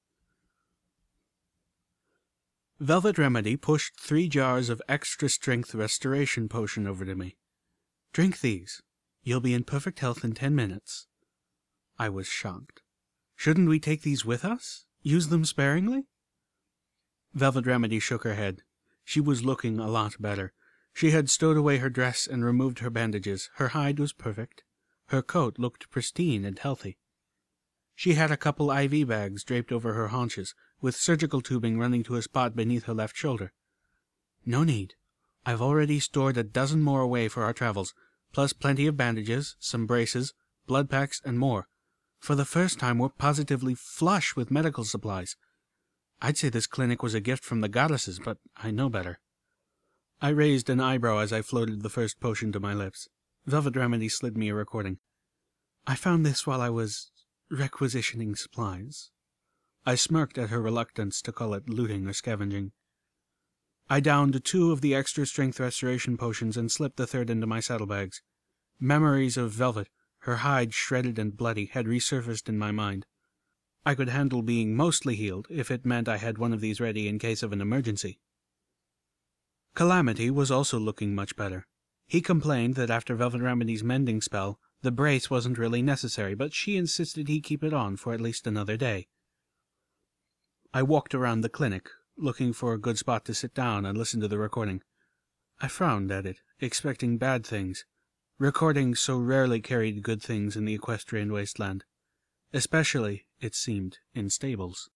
Velvet Remedy pushed three jars of extra-strength restoration potion over to me. Drink these. You'll be in perfect health in ten minutes. I was shocked. Shouldn't we take these with us? Use them sparingly? Velvet Remedy shook her head. She was looking a lot better. She had stowed away her dress and removed her bandages. Her hide was perfect. Her coat looked pristine and healthy. She had a couple I V bags draped over her haunches, with surgical tubing running to a spot beneath her left shoulder. No need. I've already stored a dozen more away for our travels, plus plenty of bandages, some braces, blood packs, and more. For the first time, we're positively flush with medical supplies. I'd say this clinic was a gift from the goddesses, but I know better. I raised an eyebrow as I floated the first potion to my lips. Velvet Remedy slid me a recording. I found this while I was requisitioning supplies. I smirked at her reluctance to call it looting or scavenging. I downed two of the extra strength restoration potions and slipped the third into my saddlebags. Memories of Velvet, her hide shredded and bloody, had resurfaced in my mind. I could handle being mostly healed if it meant I had one of these ready in case of an emergency. Calamity was also looking much better. He complained that after Velvet Remedy's mending spell, the brace wasn't really necessary, but she insisted he keep it on for at least another day. I walked around the clinic, looking for a good spot to sit down and listen to the recording. I frowned at it, expecting bad things. Recordings so rarely carried good things in the equestrian wasteland. Especially, it seemed, in stables.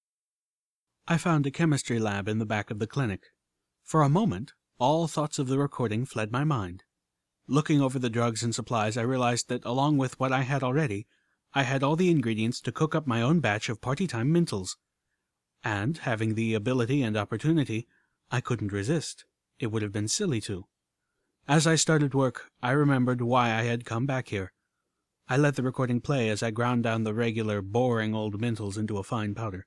I found a chemistry lab in the back of the clinic. For a moment, all thoughts of the recording fled my mind. Looking over the drugs and supplies, I realized that along with what I had already, I had all the ingredients to cook up my own batch of party-time mintles. And, having the ability and opportunity, I couldn't resist. It would have been silly to. As I started work, I remembered why I had come back here. I let the recording play as I ground down the regular, boring old mintles into a fine powder.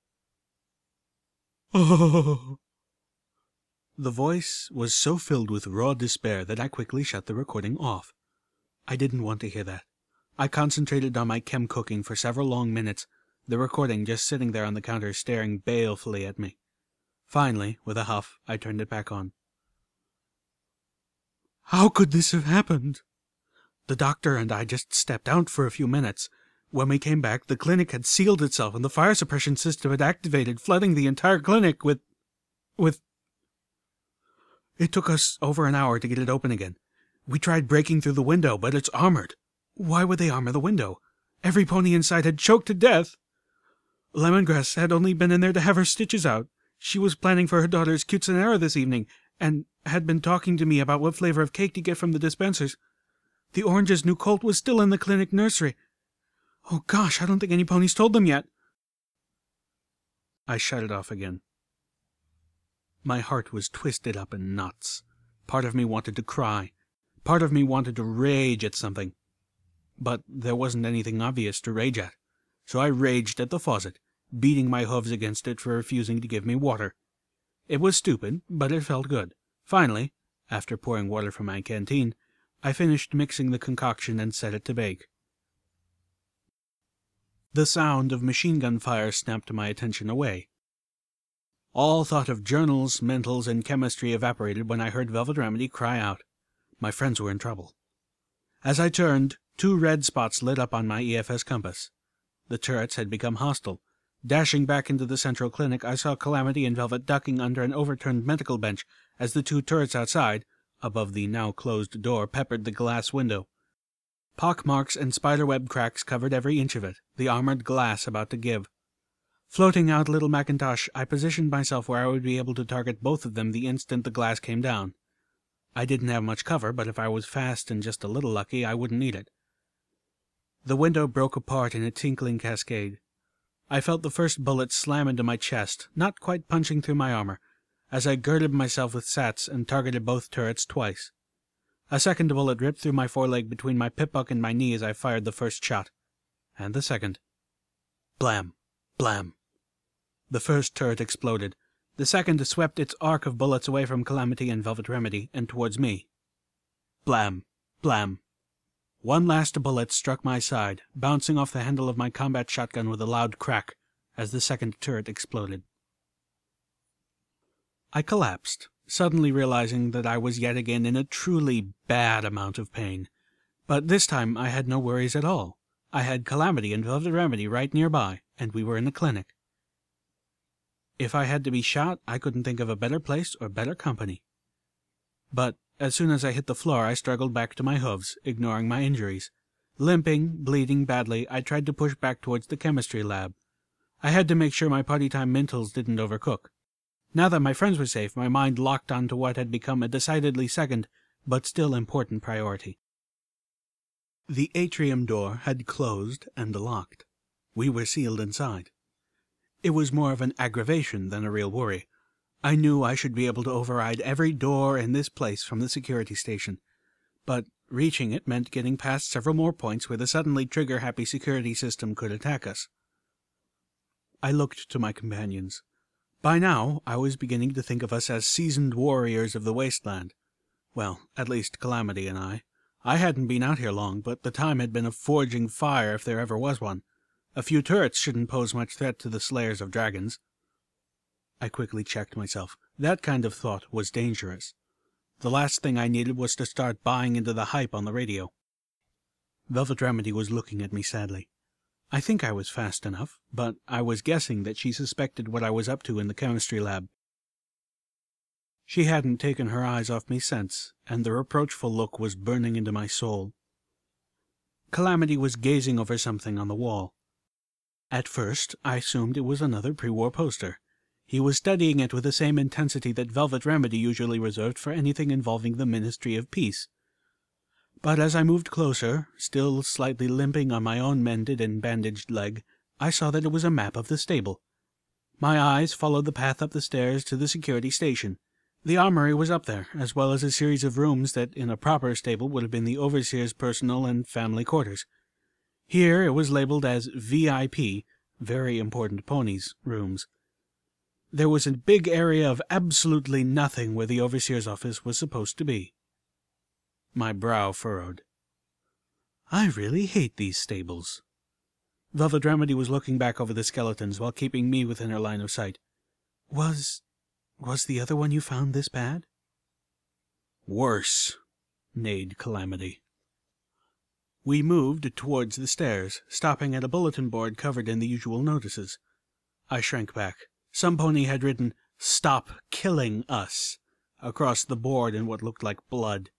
Oh! The voice was so filled with raw despair that I quickly shut the recording off. I didn't want to hear that. I concentrated on my chem cooking for several long minutes, the recording just sitting there on the counter staring balefully at me. Finally, with a huff, I turned it back on. How could this have happened? The doctor and I just stepped out for a few minutes. When we came back, the clinic had sealed itself and the fire suppression system had activated, flooding the entire clinic with... with... It took us over an hour to get it open again. We tried breaking through the window, but it's armored. Why would they armor the window? Every pony inside had choked to death. Lemongrass had only been in there to have her stitches out. She was planning for her daughter's quinceanera this evening, and had been talking to me about what flavor of cake to get from the dispensers. The Orange's new colt was still in the clinic nursery. Oh gosh, I don't think any ponies told them yet. I shut it off again. My heart was twisted up in knots. Part of me wanted to cry. Part of me wanted to rage at something. But there wasn't anything obvious to rage at, so I raged at the faucet, beating my hooves against it for refusing to give me water. It was stupid, but it felt good. Finally, after pouring water from my canteen, I finished mixing the concoction and set it to bake. The sound of machine gun fire snapped my attention away. All thought of journals, mentals, and chemistry evaporated when I heard Velvet Remedy cry out. My friends were in trouble. As I turned, two red spots lit up on my E F S compass. The turrets had become hostile. Dashing back into the central clinic, I saw Calamity and Velvet ducking under an overturned medical bench as the two turrets outside, above the now-closed door, peppered the glass window. Pockmarks and spiderweb cracks covered every inch of it, the armored glass about to give. Floating out Little Macintosh, I positioned myself where I would be able to target both of them the instant the glass came down. I didn't have much cover, but if I was fast and just a little lucky, I wouldn't need it. The window broke apart in a tinkling cascade. I felt the first bullet slam into my chest, not quite punching through my armor, as I girded myself with sats and targeted both turrets twice. A second bullet ripped through my foreleg between my pip-buck and my knee as I fired the first shot. And the second. Blam! Blam! The first turret exploded. The second swept its arc of bullets away from Calamity and Velvet Remedy and towards me. Blam! Blam! One last bullet struck my side, bouncing off the handle of my combat shotgun with a loud crack as the second turret exploded. I collapsed, suddenly realizing that I was yet again in a truly bad amount of pain. But this time I had no worries at all. I had Calamity and Velvet Remedy right nearby, and we were in the clinic. If I had to be shot, I couldn't think of a better place or better company. But as soon as I hit the floor, I struggled back to my hooves, ignoring my injuries. Limping, bleeding badly, I tried to push back towards the chemistry lab. I had to make sure my party-time mintles didn't overcook. Now that my friends were safe, my mind locked onto what had become a decidedly second, but still important priority. The atrium door had closed and locked. We were sealed inside. It was more of an aggravation than a real worry. I knew I should be able to override every door in this place from the security station, but reaching it meant getting past several more points where the suddenly trigger-happy security system could attack us. I looked to my companions. By now, I was beginning to think of us as seasoned warriors of the wasteland. Well, at least Calamity and I. I hadn't been out here long, but the time had been of forging fire if there ever was one. A few turrets shouldn't pose much threat to the slayers of dragons. I quickly checked myself. That kind of thought was dangerous. The last thing I needed was to start buying into the hype on the radio. Velvet Remedy was looking at me sadly. I think I was fast enough, but I was guessing that she suspected what I was up to in the chemistry lab. She hadn't taken her eyes off me since, and the reproachful look was burning into my soul. Calamity was gazing over something on the wall. At first, I assumed it was another pre-war poster. He was studying it with the same intensity that Velvet Remedy usually reserved for anything involving the Ministry of Peace. But as I moved closer, still slightly limping on my own mended and bandaged leg, I saw that it was a map of the stable. My eyes followed the path up the stairs to the security station. The armory was up there, as well as a series of rooms that in a proper stable would have been the overseer's personal and family quarters. Here it was labeled as V I P, Very Important Ponies, rooms. There was a big area of absolutely nothing where the overseer's office was supposed to be. My brow furrowed. I really hate these stables. Velvet Remedy was looking back over the skeletons while keeping me within her line of sight. Was... was the other one you found this bad? Worse, neighed Calamity. We moved towards the stairs, stopping at a bulletin board covered in the usual notices. I shrank back. Some pony had written, "Stop killing us," across the board in what looked like blood.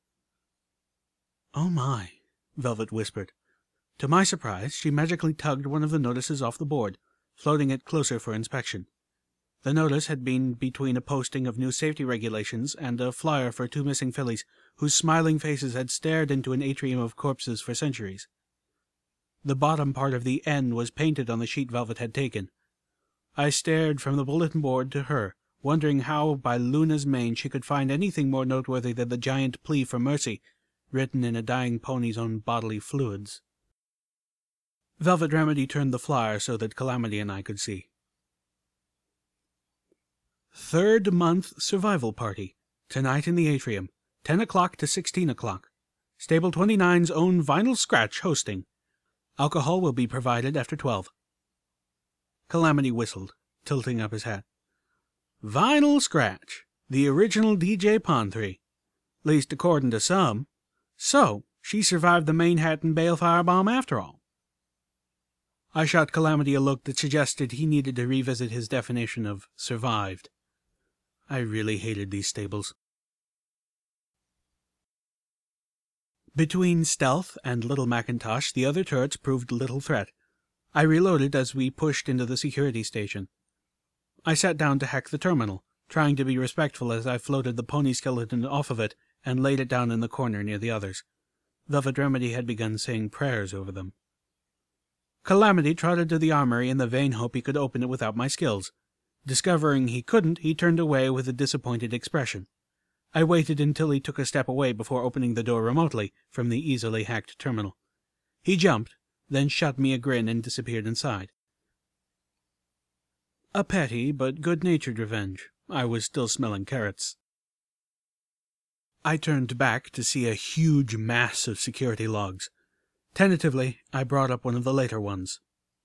"Oh my," Velvet whispered. To my surprise, she magically tugged one of the notices off the board, floating it closer for inspection. The notice had been between a posting of new safety regulations and a flyer for two missing fillies whose smiling faces had stared into an atrium of corpses for centuries. The bottom part of the N was painted on the sheet Velvet had taken. I stared from the bulletin board to her, wondering how by Luna's mane she could find anything more noteworthy than the giant plea for mercy, written in a dying pony's own bodily fluids. Velvet Remedy turned the flyer so that Calamity and I could see. Third month survival party. Tonight in the atrium. Ten o'clock to sixteen o'clock. Stable twenty-nine's own Vinyl Scratch hosting. Alcohol will be provided after twelve. Calamity whistled, tilting up his hat. Vinyl Scratch. The original D J Pon-three. Least according to some. So, she survived the Manhattan Balefire bomb after all. I shot Calamity a look that suggested he needed to revisit his definition of survived. I really hated these stables. Between Stealth and Little Macintosh, the other turrets proved little threat. I reloaded as we pushed into the security station. I sat down to hack the terminal, trying to be respectful as I floated the pony skeleton off of it and laid it down in the corner near the others. Velvet Remedy had begun saying prayers over them. Calamity trotted to the armory in the vain hope he could open it without my skills. Discovering he couldn't, he turned away with a disappointed expression. I waited until he took a step away before opening the door remotely from the easily hacked terminal. He jumped, then shot me a grin and disappeared inside. A petty but good-natured revenge. I was still smelling carrots. I turned back to see a huge mass of security logs. Tentatively, I brought up one of the later ones.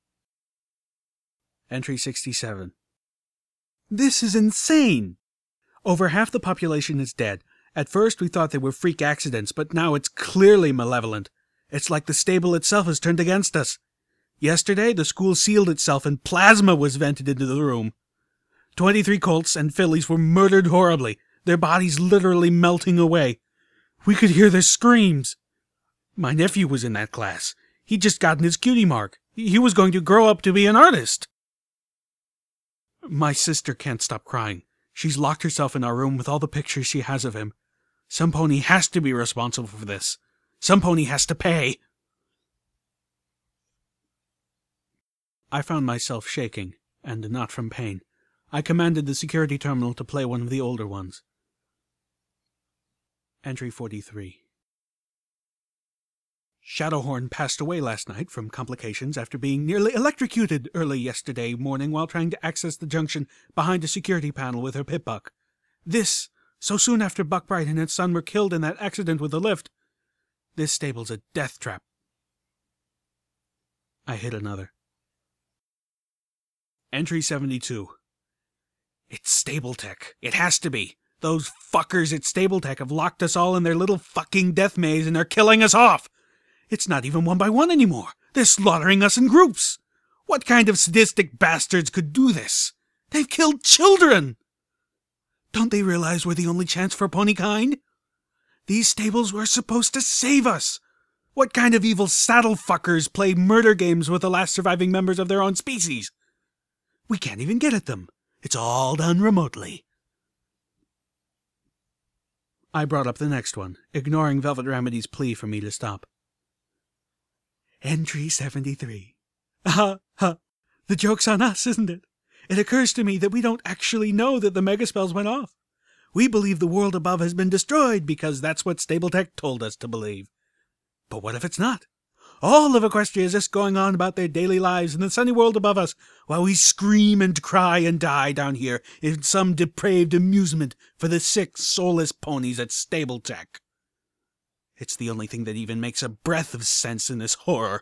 Entry sixty-seven. This is insane! Over half the population is dead. At first we thought they were freak accidents, but now it's clearly malevolent. It's like the stable itself has turned against us. Yesterday, the school sealed itself and plasma was vented into the room. Twenty-three colts and fillies were murdered horribly, their bodies literally melting away. We could hear their screams. My nephew was in that class. He'd just gotten his cutie mark. He was going to grow up to be an artist. My sister can't stop crying. She's locked herself in our room with all the pictures she has of him. Some pony has to be responsible for this. Some pony has to pay. I found myself shaking, and not from pain. I commanded the security terminal to play one of the older ones. Entry forty-three. Shadowhorn passed away last night from complications after being nearly electrocuted early yesterday morning while trying to access the junction behind a security panel with her Pip-Buck. This, so soon after Buckbright and his son were killed in that accident with the lift. This stable's a death trap. I hit another. Entry seventy-two. It's Stable Tech. It has to be. Those fuckers at Stable Tech have locked us all in their little fucking death maze and are killing us off. It's not even one by one anymore. They're slaughtering us in groups. What kind of sadistic bastards could do this? They've killed children! Don't they realize we're the only chance for ponykind? These stables were supposed to save us. What kind of evil saddle fuckers play murder games with the last surviving members of their own species? We can't even get at them. It's all done remotely. I brought up the next one, ignoring Velvet Remedy's plea for me to stop. Entry seventy-three. Ah, ha. The joke's on us, isn't it? It occurs to me that we don't actually know that the megaspells went off. We believe the world above has been destroyed because that's what Stable-Tech told us to believe. But what if it's not? All of Equestria is just going on about their daily lives in the sunny world above us, while we scream and cry and die down here in some depraved amusement for the sick, soulless ponies at Stable-Tech. It's the only thing that even makes a breath of sense in this horror.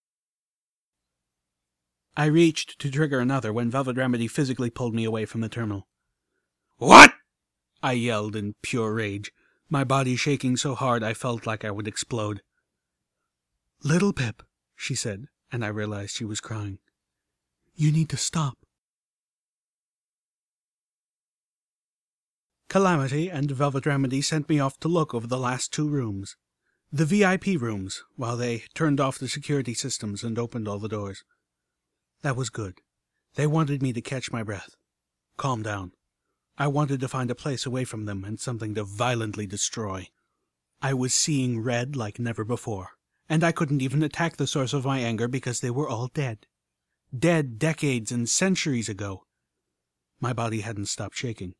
I reached to trigger another when Velvet Remedy physically pulled me away from the terminal. "What?" I yelled in pure rage, my body shaking so hard I felt like I would explode. "Little Pip," she said, and I realized she was crying. "You need to stop." Calamity and Velvet Remedy sent me off to look over the last two rooms. The V I P rooms, while they turned off the security systems and opened all the doors. That was good. They wanted me to catch my breath. Calm down. I wanted to find a place away from them and something to violently destroy. I was seeing red like never before, and I couldn't even attack the source of my anger because they were all dead. Dead decades and centuries ago. My body hadn't stopped shaking.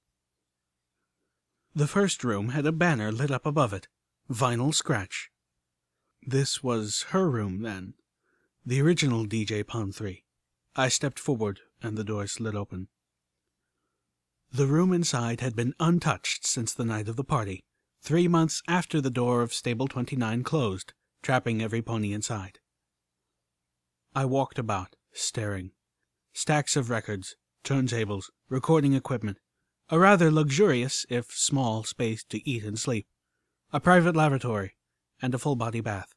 The first room had a banner lit up above it. Vinyl Scratch. This was her room, then. The original D J Pond three. I stepped forward, and the door slid open. The room inside had been untouched since the night of the party, three months after the door of Stable twenty-nine closed, trapping every pony inside. I walked about, staring. Stacks of records, turntables, recording equipment, a rather luxurious, if small, space to eat and sleep, a private lavatory, and a full-body bath.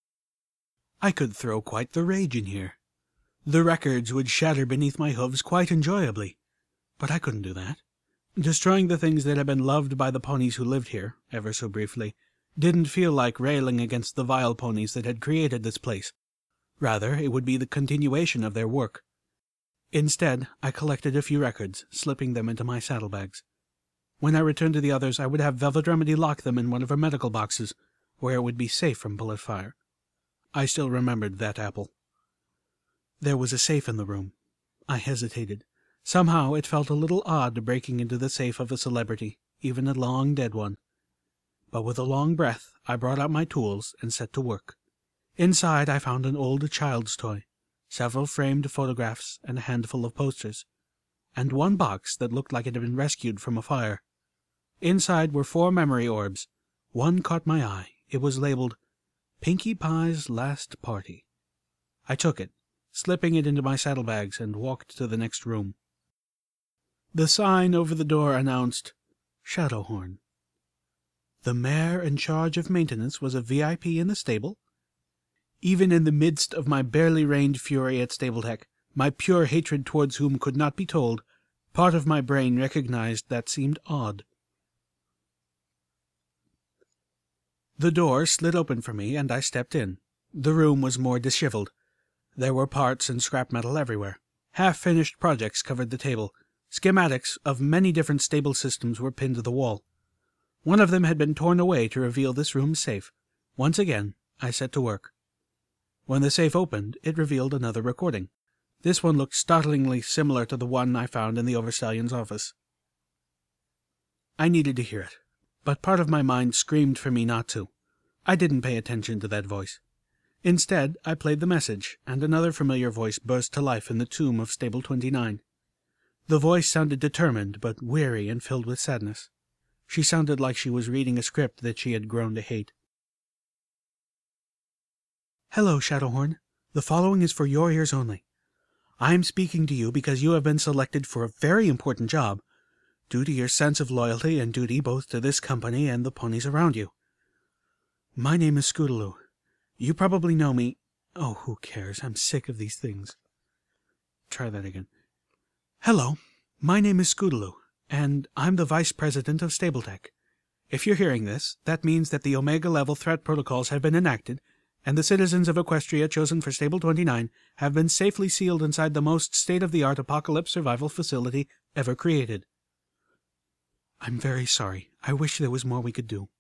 I could throw quite the rage in here. The records would shatter beneath my hooves quite enjoyably, but I couldn't do that. Destroying the things that had been loved by the ponies who lived here, ever so briefly, didn't feel like railing against the vile ponies that had created this place. Rather, it would be the continuation of their work. Instead, I collected a few records, slipping them into my saddlebags. When I returned to the others, I would have Velvet Remedy lock them in one of her medical boxes, where it would be safe from bullet fire. I still remembered that apple. There was a safe in the room. I hesitated. Somehow it felt a little odd breaking into the safe of a celebrity, even a long-dead one. But with a long breath, I brought out my tools and set to work. Inside I found an old child's toy, several framed photographs and a handful of posters, and one box that looked like it had been rescued from a fire. Inside were four memory orbs. One caught my eye. It was labeled, Pinkie Pie's Last Party. I took it, slipping it into my saddlebags, and walked to the next room. The sign over the door announced, Shadowhorn. The mayor in charge of maintenance was a V I P in the stable? Even in the midst of my barely reined fury at Stable-Tech, my pure hatred towards whom could not be told, part of my brain recognized that seemed odd. The door slid open for me, and I stepped in. The room was more disheveled. There were parts and scrap metal everywhere. Half-finished projects covered the table. Schematics of many different stable systems were pinned to the wall. One of them had been torn away to reveal this room's safe. Once again, I set to work. When the safe opened, it revealed another recording. This one looked startlingly similar to the one I found in the Overstallion's office. I needed to hear it, but part of my mind screamed for me not to. I didn't pay attention to that voice. Instead, I played the message, and another familiar voice burst to life in the tomb of Stable twenty-nine. The voice sounded determined, but weary and filled with sadness. She sounded like she was reading a script that she had grown to hate. Hello, Shadowhorn. The following is for your ears only. I am speaking to you because you have been selected for a very important job, due to your sense of loyalty and duty both to this company and the ponies around you. My name is Scootaloo. You probably know me. Oh, who cares? I'm sick of these things. Try that again. Hello, my name is Scootaloo, and I'm the Vice President of Stable-Tech. If you're hearing this, that means that the Omega-level threat protocols have been enacted, and the citizens of Equestria chosen for Stable twenty-nine have been safely sealed inside the most state-of-the-art apocalypse survival facility ever created. I'm very sorry. I wish there was more we could do.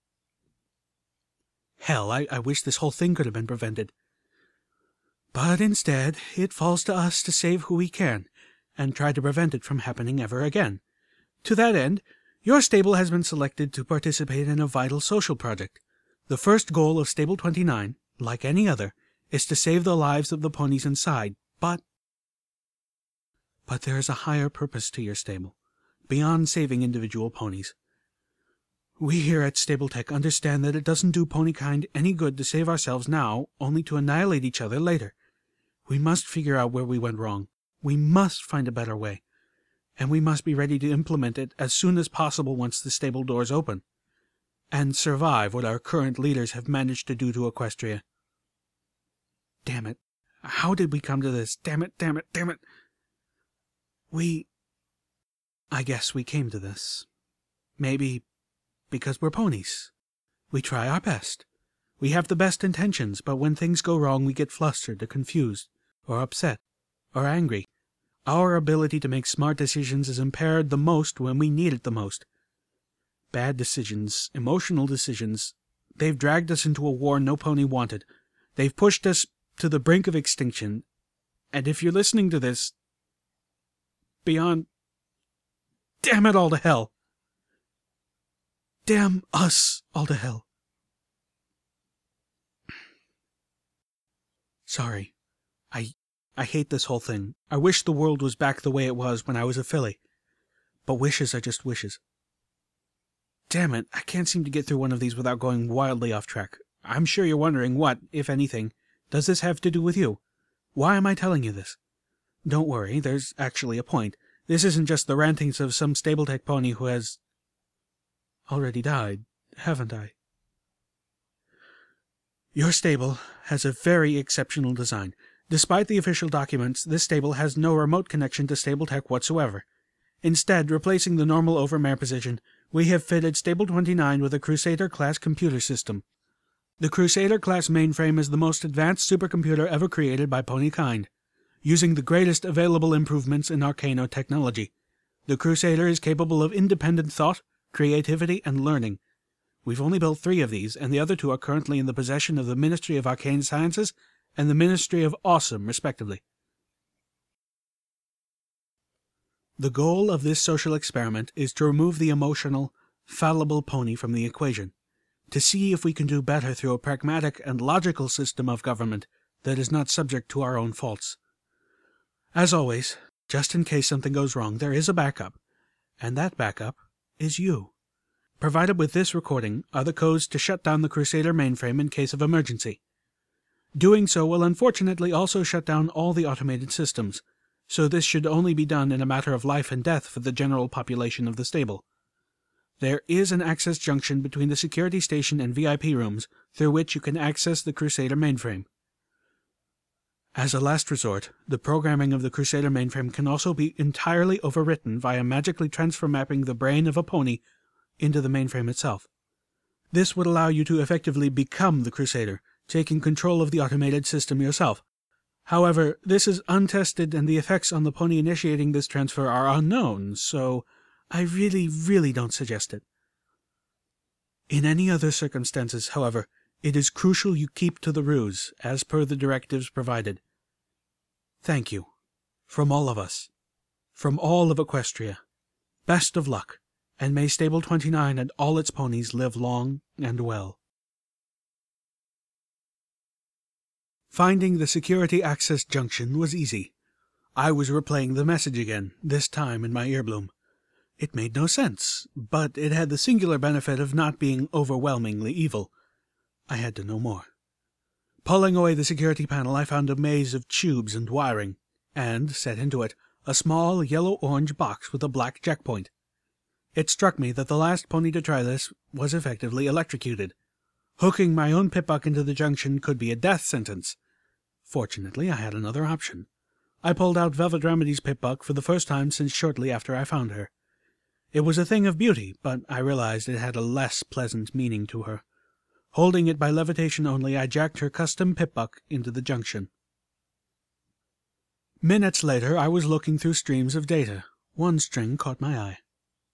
Hell, I, I wish this whole thing could have been prevented. But instead, it falls to us to save who we can, and try to prevent it from happening ever again. To that end, Your stable has been selected to participate in a vital social project. The first goal of Stable twenty-nine, like any other, is to save the lives of the ponies inside, but... But there is a higher purpose to your stable, beyond saving individual ponies. We here at StableTech understand that it doesn't do ponykind any good to save ourselves now, only to annihilate each other later. We must figure out where we went wrong. We must find a better way. And we must be ready to implement it as soon as possible once the stable doors open, and survive what our current leaders have managed to do to Equestria. Damn it. How did we come to this? Damn it, damn it, damn it. We... I guess we came to this. Maybe because we're ponies. We try our best. We have the best intentions, but when things go wrong we get flustered or confused, or upset, or angry. Our ability to make smart decisions is impaired the most when we need it the most. Bad decisions, emotional decisions, they've dragged us into a war no pony wanted. They've pushed us to the brink of extinction. And if you're listening to this, beyond... Damn it all to hell. Damn us all to hell. Sorry. I... I hate this whole thing. I wish the world was back the way it was when I was a filly. But wishes are just wishes. Damn it, I can't seem to get through one of these without going wildly off track. I'm sure you're wondering what, if anything, does this have to do with you? Why am I telling you this? Don't worry, there's actually a point. This isn't just the rantings of some StableTech pony who has... already died, haven't I? Your stable has a very exceptional design. Despite the official documents, this stable has no remote connection to StableTech whatsoever. Instead, replacing the normal overmare position, we have fitted Stable twenty-nine with a Crusader-class computer system. The Crusader-class mainframe is the most advanced supercomputer ever created by ponykind, using the greatest available improvements in Arcano technology. The Crusader is capable of independent thought, creativity, and learning. We've only built three of these, and the other two are currently in the possession of the Ministry of Arcane Sciences and the Ministry of Awesome, respectively. The goal of this social experiment is to remove the emotional, fallible pony from the equation, to see if we can do better through a pragmatic and logical system of government that is not subject to our own faults. As always, just in case something goes wrong, there is a backup, and that backup is you. Provided with this recording are the codes to shut down the Crusader mainframe in case of emergency. Doing so will unfortunately also shut down all the automated systems, so this should only be done in a matter of life and death for the general population of the stable. There is an access junction between the security station and V I P rooms through which you can access the Crusader mainframe. As a last resort, the programming of the Crusader mainframe can also be entirely overwritten via magically transfer mapping the brain of a pony into the mainframe itself. This would allow you to effectively become the Crusader, taking control of the automated system yourself. However, this is untested and the effects on the pony initiating this transfer are unknown, so I really, really don't suggest it. In any other circumstances, however, it is crucial you keep to the ruse, as per the directives provided. Thank you. From all of us. From all of Equestria. Best of luck, and may Stable twenty-nine and all its ponies live long and well. Finding the security access junction was easy. I was replaying the message again, this time in my earbloom. It made no sense, but it had the singular benefit of not being overwhelmingly evil. I had to know more. Pulling away the security panel, I found a maze of tubes and wiring, and, set into it, a small yellow-orange box with a black checkpoint. It struck me that the last pony to try this was effectively electrocuted. Hooking my own Pip-Buck into the junction could be a death sentence. Fortunately, I had another option. I pulled out Velvet Remedy's Pip-Buck for the first time since shortly after I found her. It was a thing of beauty, but I realized it had a less pleasant meaning to her. Holding it by levitation only, I jacked her custom Pip-Buck into the junction. Minutes later, I was looking through streams of data. One string caught my eye.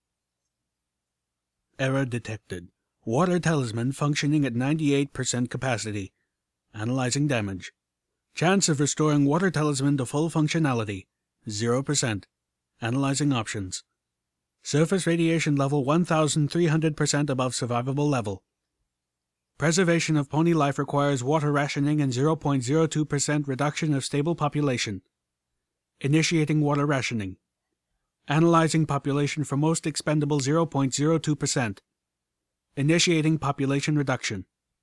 Error detected. Water Talisman functioning at ninety-eight percent capacity. Analyzing damage. Chance of restoring Water Talisman to full functionality. zero percent. Analyzing options. Surface radiation level one thousand three hundred percent above survivable level. Preservation of pony life requires water rationing and zero point zero two percent reduction of stable population. Initiating water rationing. Analyzing population for most expendable zero point zero two percent. Initiating population reduction.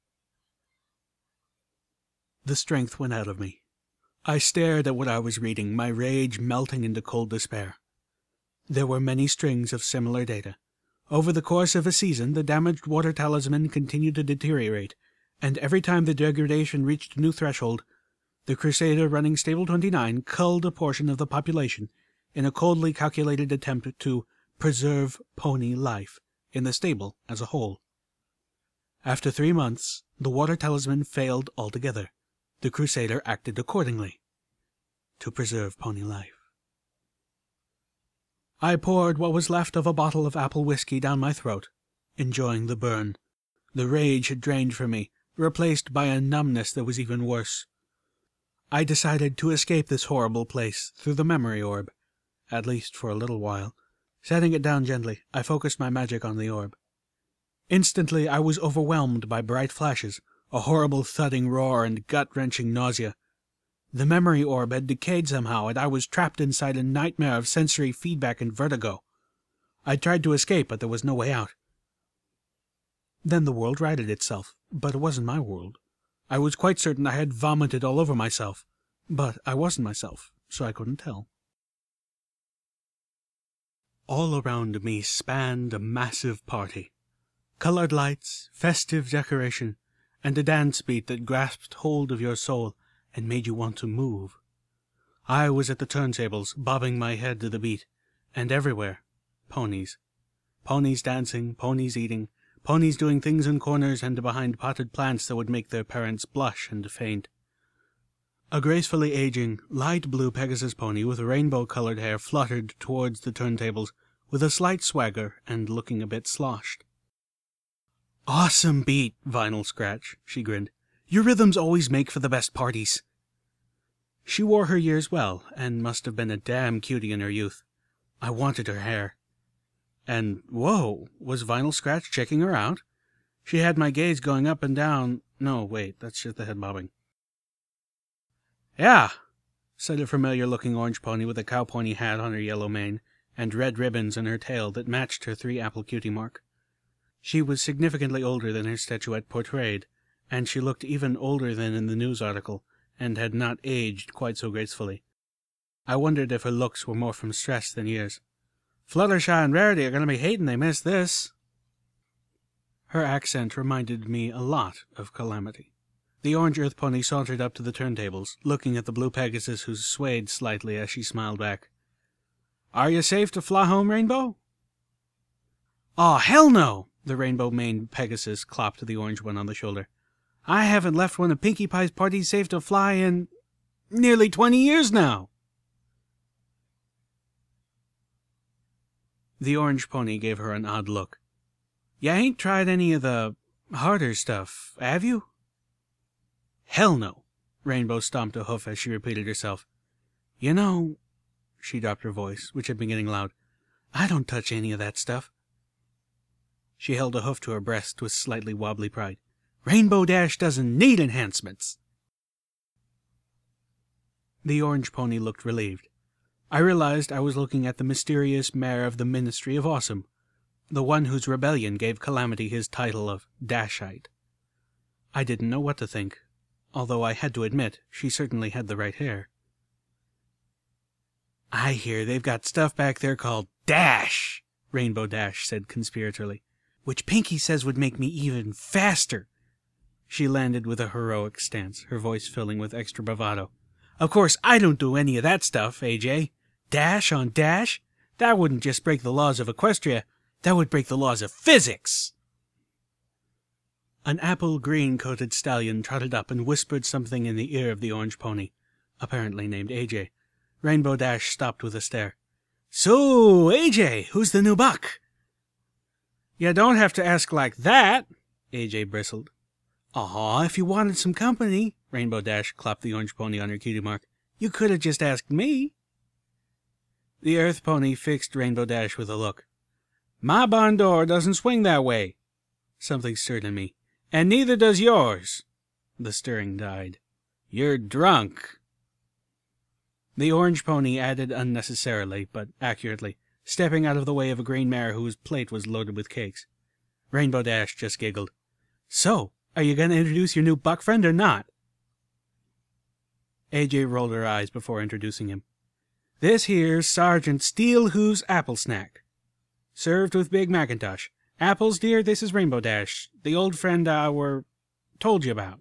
The strength went out of me. I stared at what I was reading, my rage melting into cold despair. There were many strings of similar data. Over the course of a season, the damaged water talisman continued to deteriorate, and every time the degradation reached a new threshold, the Crusader running Stable twenty-nine culled a portion of the population in a coldly calculated attempt to preserve pony life in the stable as a whole. After three months, the water talisman failed altogether. The Crusader acted accordingly to preserve pony life. I poured what was left of a bottle of apple whiskey down my throat, enjoying the burn. The rage had drained from me, replaced by a numbness that was even worse. I decided to escape this horrible place through the memory orb, at least for a little while. Setting it down gently, I focused my magic on the orb. Instantly I was overwhelmed by bright flashes, a horrible thudding roar, and gut-wrenching nausea. The memory orb had decayed somehow, and I was trapped inside a nightmare of sensory feedback and vertigo. I tried to escape, but there was no way out. Then the world righted itself, but it wasn't my world. I was quite certain I had vomited all over myself, but I wasn't myself, so I couldn't tell. All around me spanned a massive party. Colored lights, festive decoration, and a dance beat that grasped hold of your soul and made you want to move. I was at the turntables, bobbing my head to the beat, and everywhere, ponies. Ponies dancing, ponies eating, ponies doing things in corners and behind potted plants that would make their parents blush and faint. A gracefully aging, light blue Pegasus pony with rainbow-colored hair fluttered towards the turntables with a slight swagger and looking a bit sloshed. "Awesome beat, Vinyl Scratch," she grinned. "Your rhythms always make for the best parties." She wore her years well, and must have been a damn cutie in her youth. I wanted her hair. And, whoa, was Vinyl Scratch checking her out? She had my gaze going up and down. No, wait, that's just the head bobbing. "Yeah," said a familiar-looking orange pony with a cow pony hat on her yellow mane, and red ribbons in her tail that matched her three-apple cutie mark. She was significantly older than her statuette portrayed, and she looked even older than in the news article, and had not aged quite so gracefully. I wondered if her looks were more from stress than years. "Fluttershy and Rarity are going to be hating they missed this." Her accent reminded me a lot of Calamity. The orange earth pony sauntered up to the turntables, looking at the blue Pegasus, who swayed slightly as she smiled back. "Are you safe to fly home, Rainbow?" "Aw, hell no!" The rainbow-maned Pegasus clopped the orange one on the shoulder. "I haven't left one of Pinkie Pie's parties safe to fly in nearly twenty years now." The orange pony gave her an odd look. "You ain't tried any of the harder stuff, have you?" "Hell no!" Rainbow stomped a hoof as she repeated herself. "You know," she dropped her voice, which had been getting loud, "I don't touch any of that stuff." She held a hoof to her breast with slightly wobbly pride. "Rainbow Dash doesn't need enhancements." The orange pony looked relieved. I realized I was looking at the mysterious mayor of the Ministry of Awesome, the one whose rebellion gave Calamity his title of Dashite. I didn't know what to think, although I had to admit she certainly had the right hair. "I hear they've got stuff back there called Dash," Rainbow Dash said conspiratorially, "which Pinkie says would make me even faster." She landed with a heroic stance, her voice filling with extra bravado. "Of course, I don't do any of that stuff, A J. Dash on Dash? That wouldn't just break the laws of Equestria, that would break the laws of physics." An apple-green-coated stallion trotted up and whispered something in the ear of the orange pony, apparently named A J. Rainbow Dash stopped with a stare. "So, A J, who's the new buck?" "You don't have to ask like that," A J bristled. "Aw, if you wanted some company," Rainbow Dash clapped the orange pony on her cutie mark, "you could have just asked me." The earth pony fixed Rainbow Dash with a look. My barn door doesn't swing that way. Something stirred in me. And neither does yours. The stirring died. You're drunk. The orange pony added unnecessarily, but accurately, stepping out of the way of a green mare whose plate was loaded with cakes. Rainbow Dash just giggled. So, are you going to introduce your new buck friend or not? A J rolled her eyes before introducing him. This here's Sergeant Steelhooves Apple Snack. Served with Big Macintosh. Apples, dear, this is Rainbow Dash, the old friend I were told you about.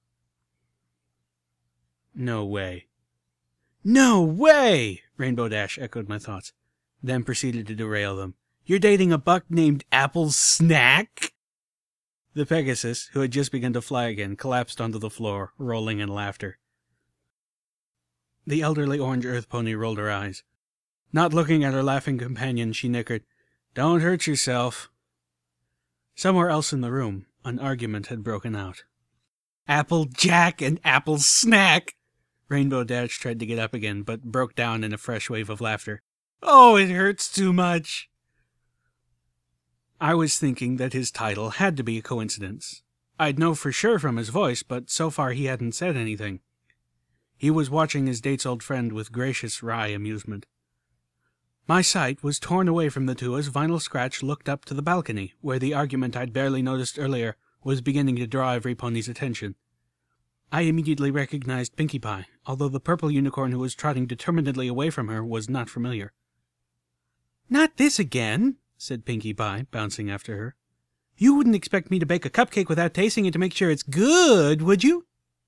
No way. No way! Rainbow Dash echoed my thoughts, then proceeded to derail them. You're dating a buck named Apple Snack? The Pegasus, who had just begun to fly again, collapsed onto the floor, rolling in laughter. The elderly orange earth pony rolled her eyes. Not looking at her laughing companion, she nickered, Don't hurt yourself. Somewhere else in the room, an argument had broken out. Apple Jack and Apple Snack! Rainbow Dash tried to get up again, but broke down in a fresh wave of laughter. Oh, it hurts too much. I was thinking that his title had to be a coincidence. I'd know for sure from his voice, but so far he hadn't said anything. He was watching his date's old friend with gracious, wry amusement. My sight was torn away from the two as Vinyl Scratch looked up to the balcony, where the argument I'd barely noticed earlier was beginning to draw every pony's attention. I immediately recognized Pinkie Pie, although the purple unicorn who was trotting determinedly away from her was not familiar. Not this again, said Pinkie Pie, bouncing after her. You wouldn't expect me to bake a cupcake without tasting it to make sure it's good, would you?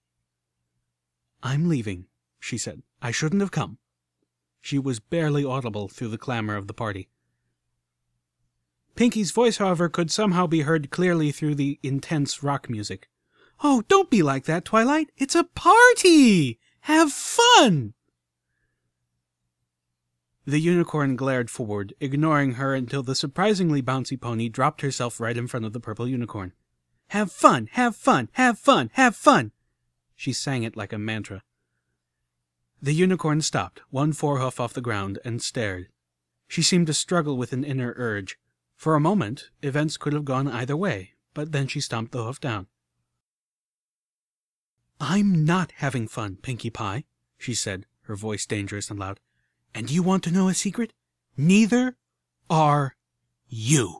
I'm leaving, she said. I shouldn't have come. She was barely audible through the clamor of the party. Pinkie's voice, however, could somehow be heard clearly through the intense rock music. Oh, don't be like that, Twilight. It's a party! Have fun! The unicorn glared forward, ignoring her until the surprisingly bouncy pony dropped herself right in front of the purple unicorn. Have fun! Have fun! Have fun! Have fun! She sang it like a mantra. The unicorn stopped, one forehoof off the ground, and stared. She seemed to struggle with an inner urge. For a moment, events could have gone either way, but then she stomped the hoof down. I'm not having fun, Pinkie Pie, she said, her voice dangerous and loud. And you want to know a secret? Neither are you.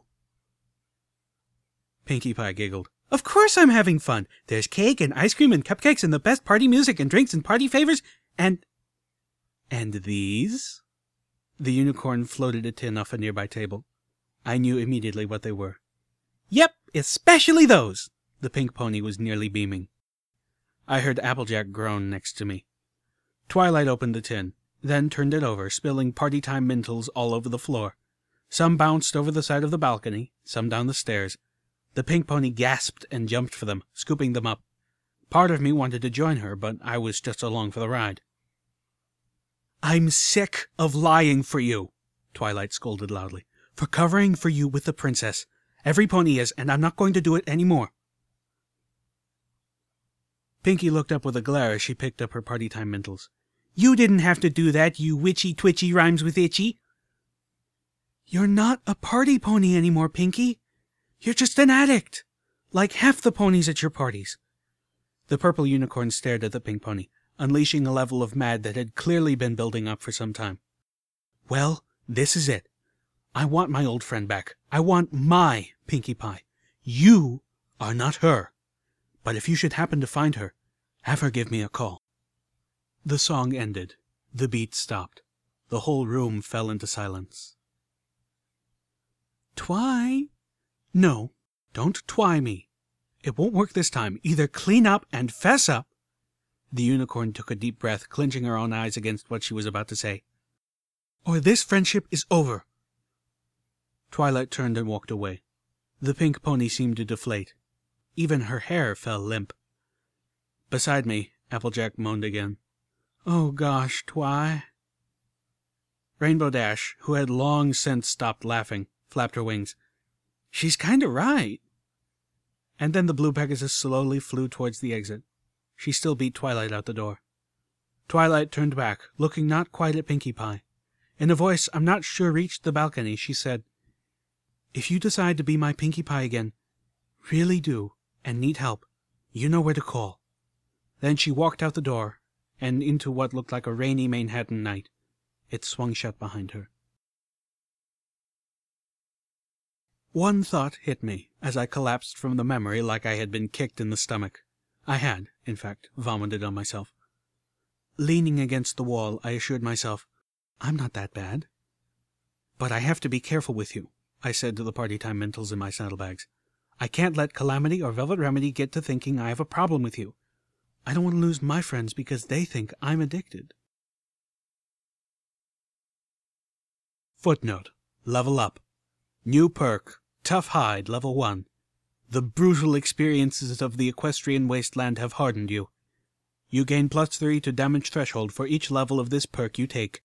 Pinkie Pie giggled. Of course I'm having fun. There's cake and ice cream and cupcakes and the best party music and drinks and party favors and... And these? The unicorn floated a tin off a nearby table. I knew immediately what they were. Yep, especially those. The pink pony was nearly beaming. I heard Applejack groan next to me. Twilight opened the tin, then turned it over, spilling party-time mintles all over the floor. Some bounced over the side of the balcony, some down the stairs. The pink pony gasped and jumped for them, scooping them up. Part of me wanted to join her, but I was just along for the ride. I'm sick of lying for you, Twilight scolded loudly. For covering for you with the princess. Every pony is, and I'm not going to do it any more. Pinkie looked up with a glare as she picked up her party-time mintles. You didn't have to do that, you witchy-twitchy rhymes with itchy. You're not a party pony anymore, Pinkie. You're just an addict, like half the ponies at your parties. The purple unicorn stared at the pink pony, unleashing a level of mad that had clearly been building up for some time. Well, this is it. I want my old friend back. I want my Pinkie Pie. You are not her. But if you should happen to find her, have her give me a call. The song ended. The beat stopped. The whole room fell into silence. Twy? No, don't twy me. It won't work this time. Either clean up and fess up. The unicorn took a deep breath, clenching her own eyes against what she was about to say. Or this friendship is over. Twilight turned and walked away. The pink pony seemed to deflate. Even her hair fell limp. Beside me, Applejack moaned again. Oh gosh, Twy. Rainbow Dash, who had long since stopped laughing, flapped her wings. She's kinda right. And then the blue Pegasus slowly flew towards the exit. She still beat Twilight out the door. Twilight turned back, looking not quite at Pinkie Pie. In a voice I'm not sure reached the balcony, she said, If you decide to be my Pinkie Pie again, really do, and need help, you know where to call." Then she walked out the door, and into what looked like a rainy Manhattan night. It swung shut behind her. One thought hit me as I collapsed from the memory like I had been kicked in the stomach. I had, in fact, vomited on myself. Leaning against the wall, I assured myself, "I'm not that bad." "But I have to be careful with you," I said to the party time mentals in my saddlebags. "I can't let Calamity or Velvet Remedy get to thinking I have a problem with you. I don't want to lose my friends because they think I'm addicted." Footnote. Level up. New perk. Tough Hide, level one. The brutal experiences of the equestrian wasteland have hardened you. You gain plus three to damage threshold for each level of this perk you take,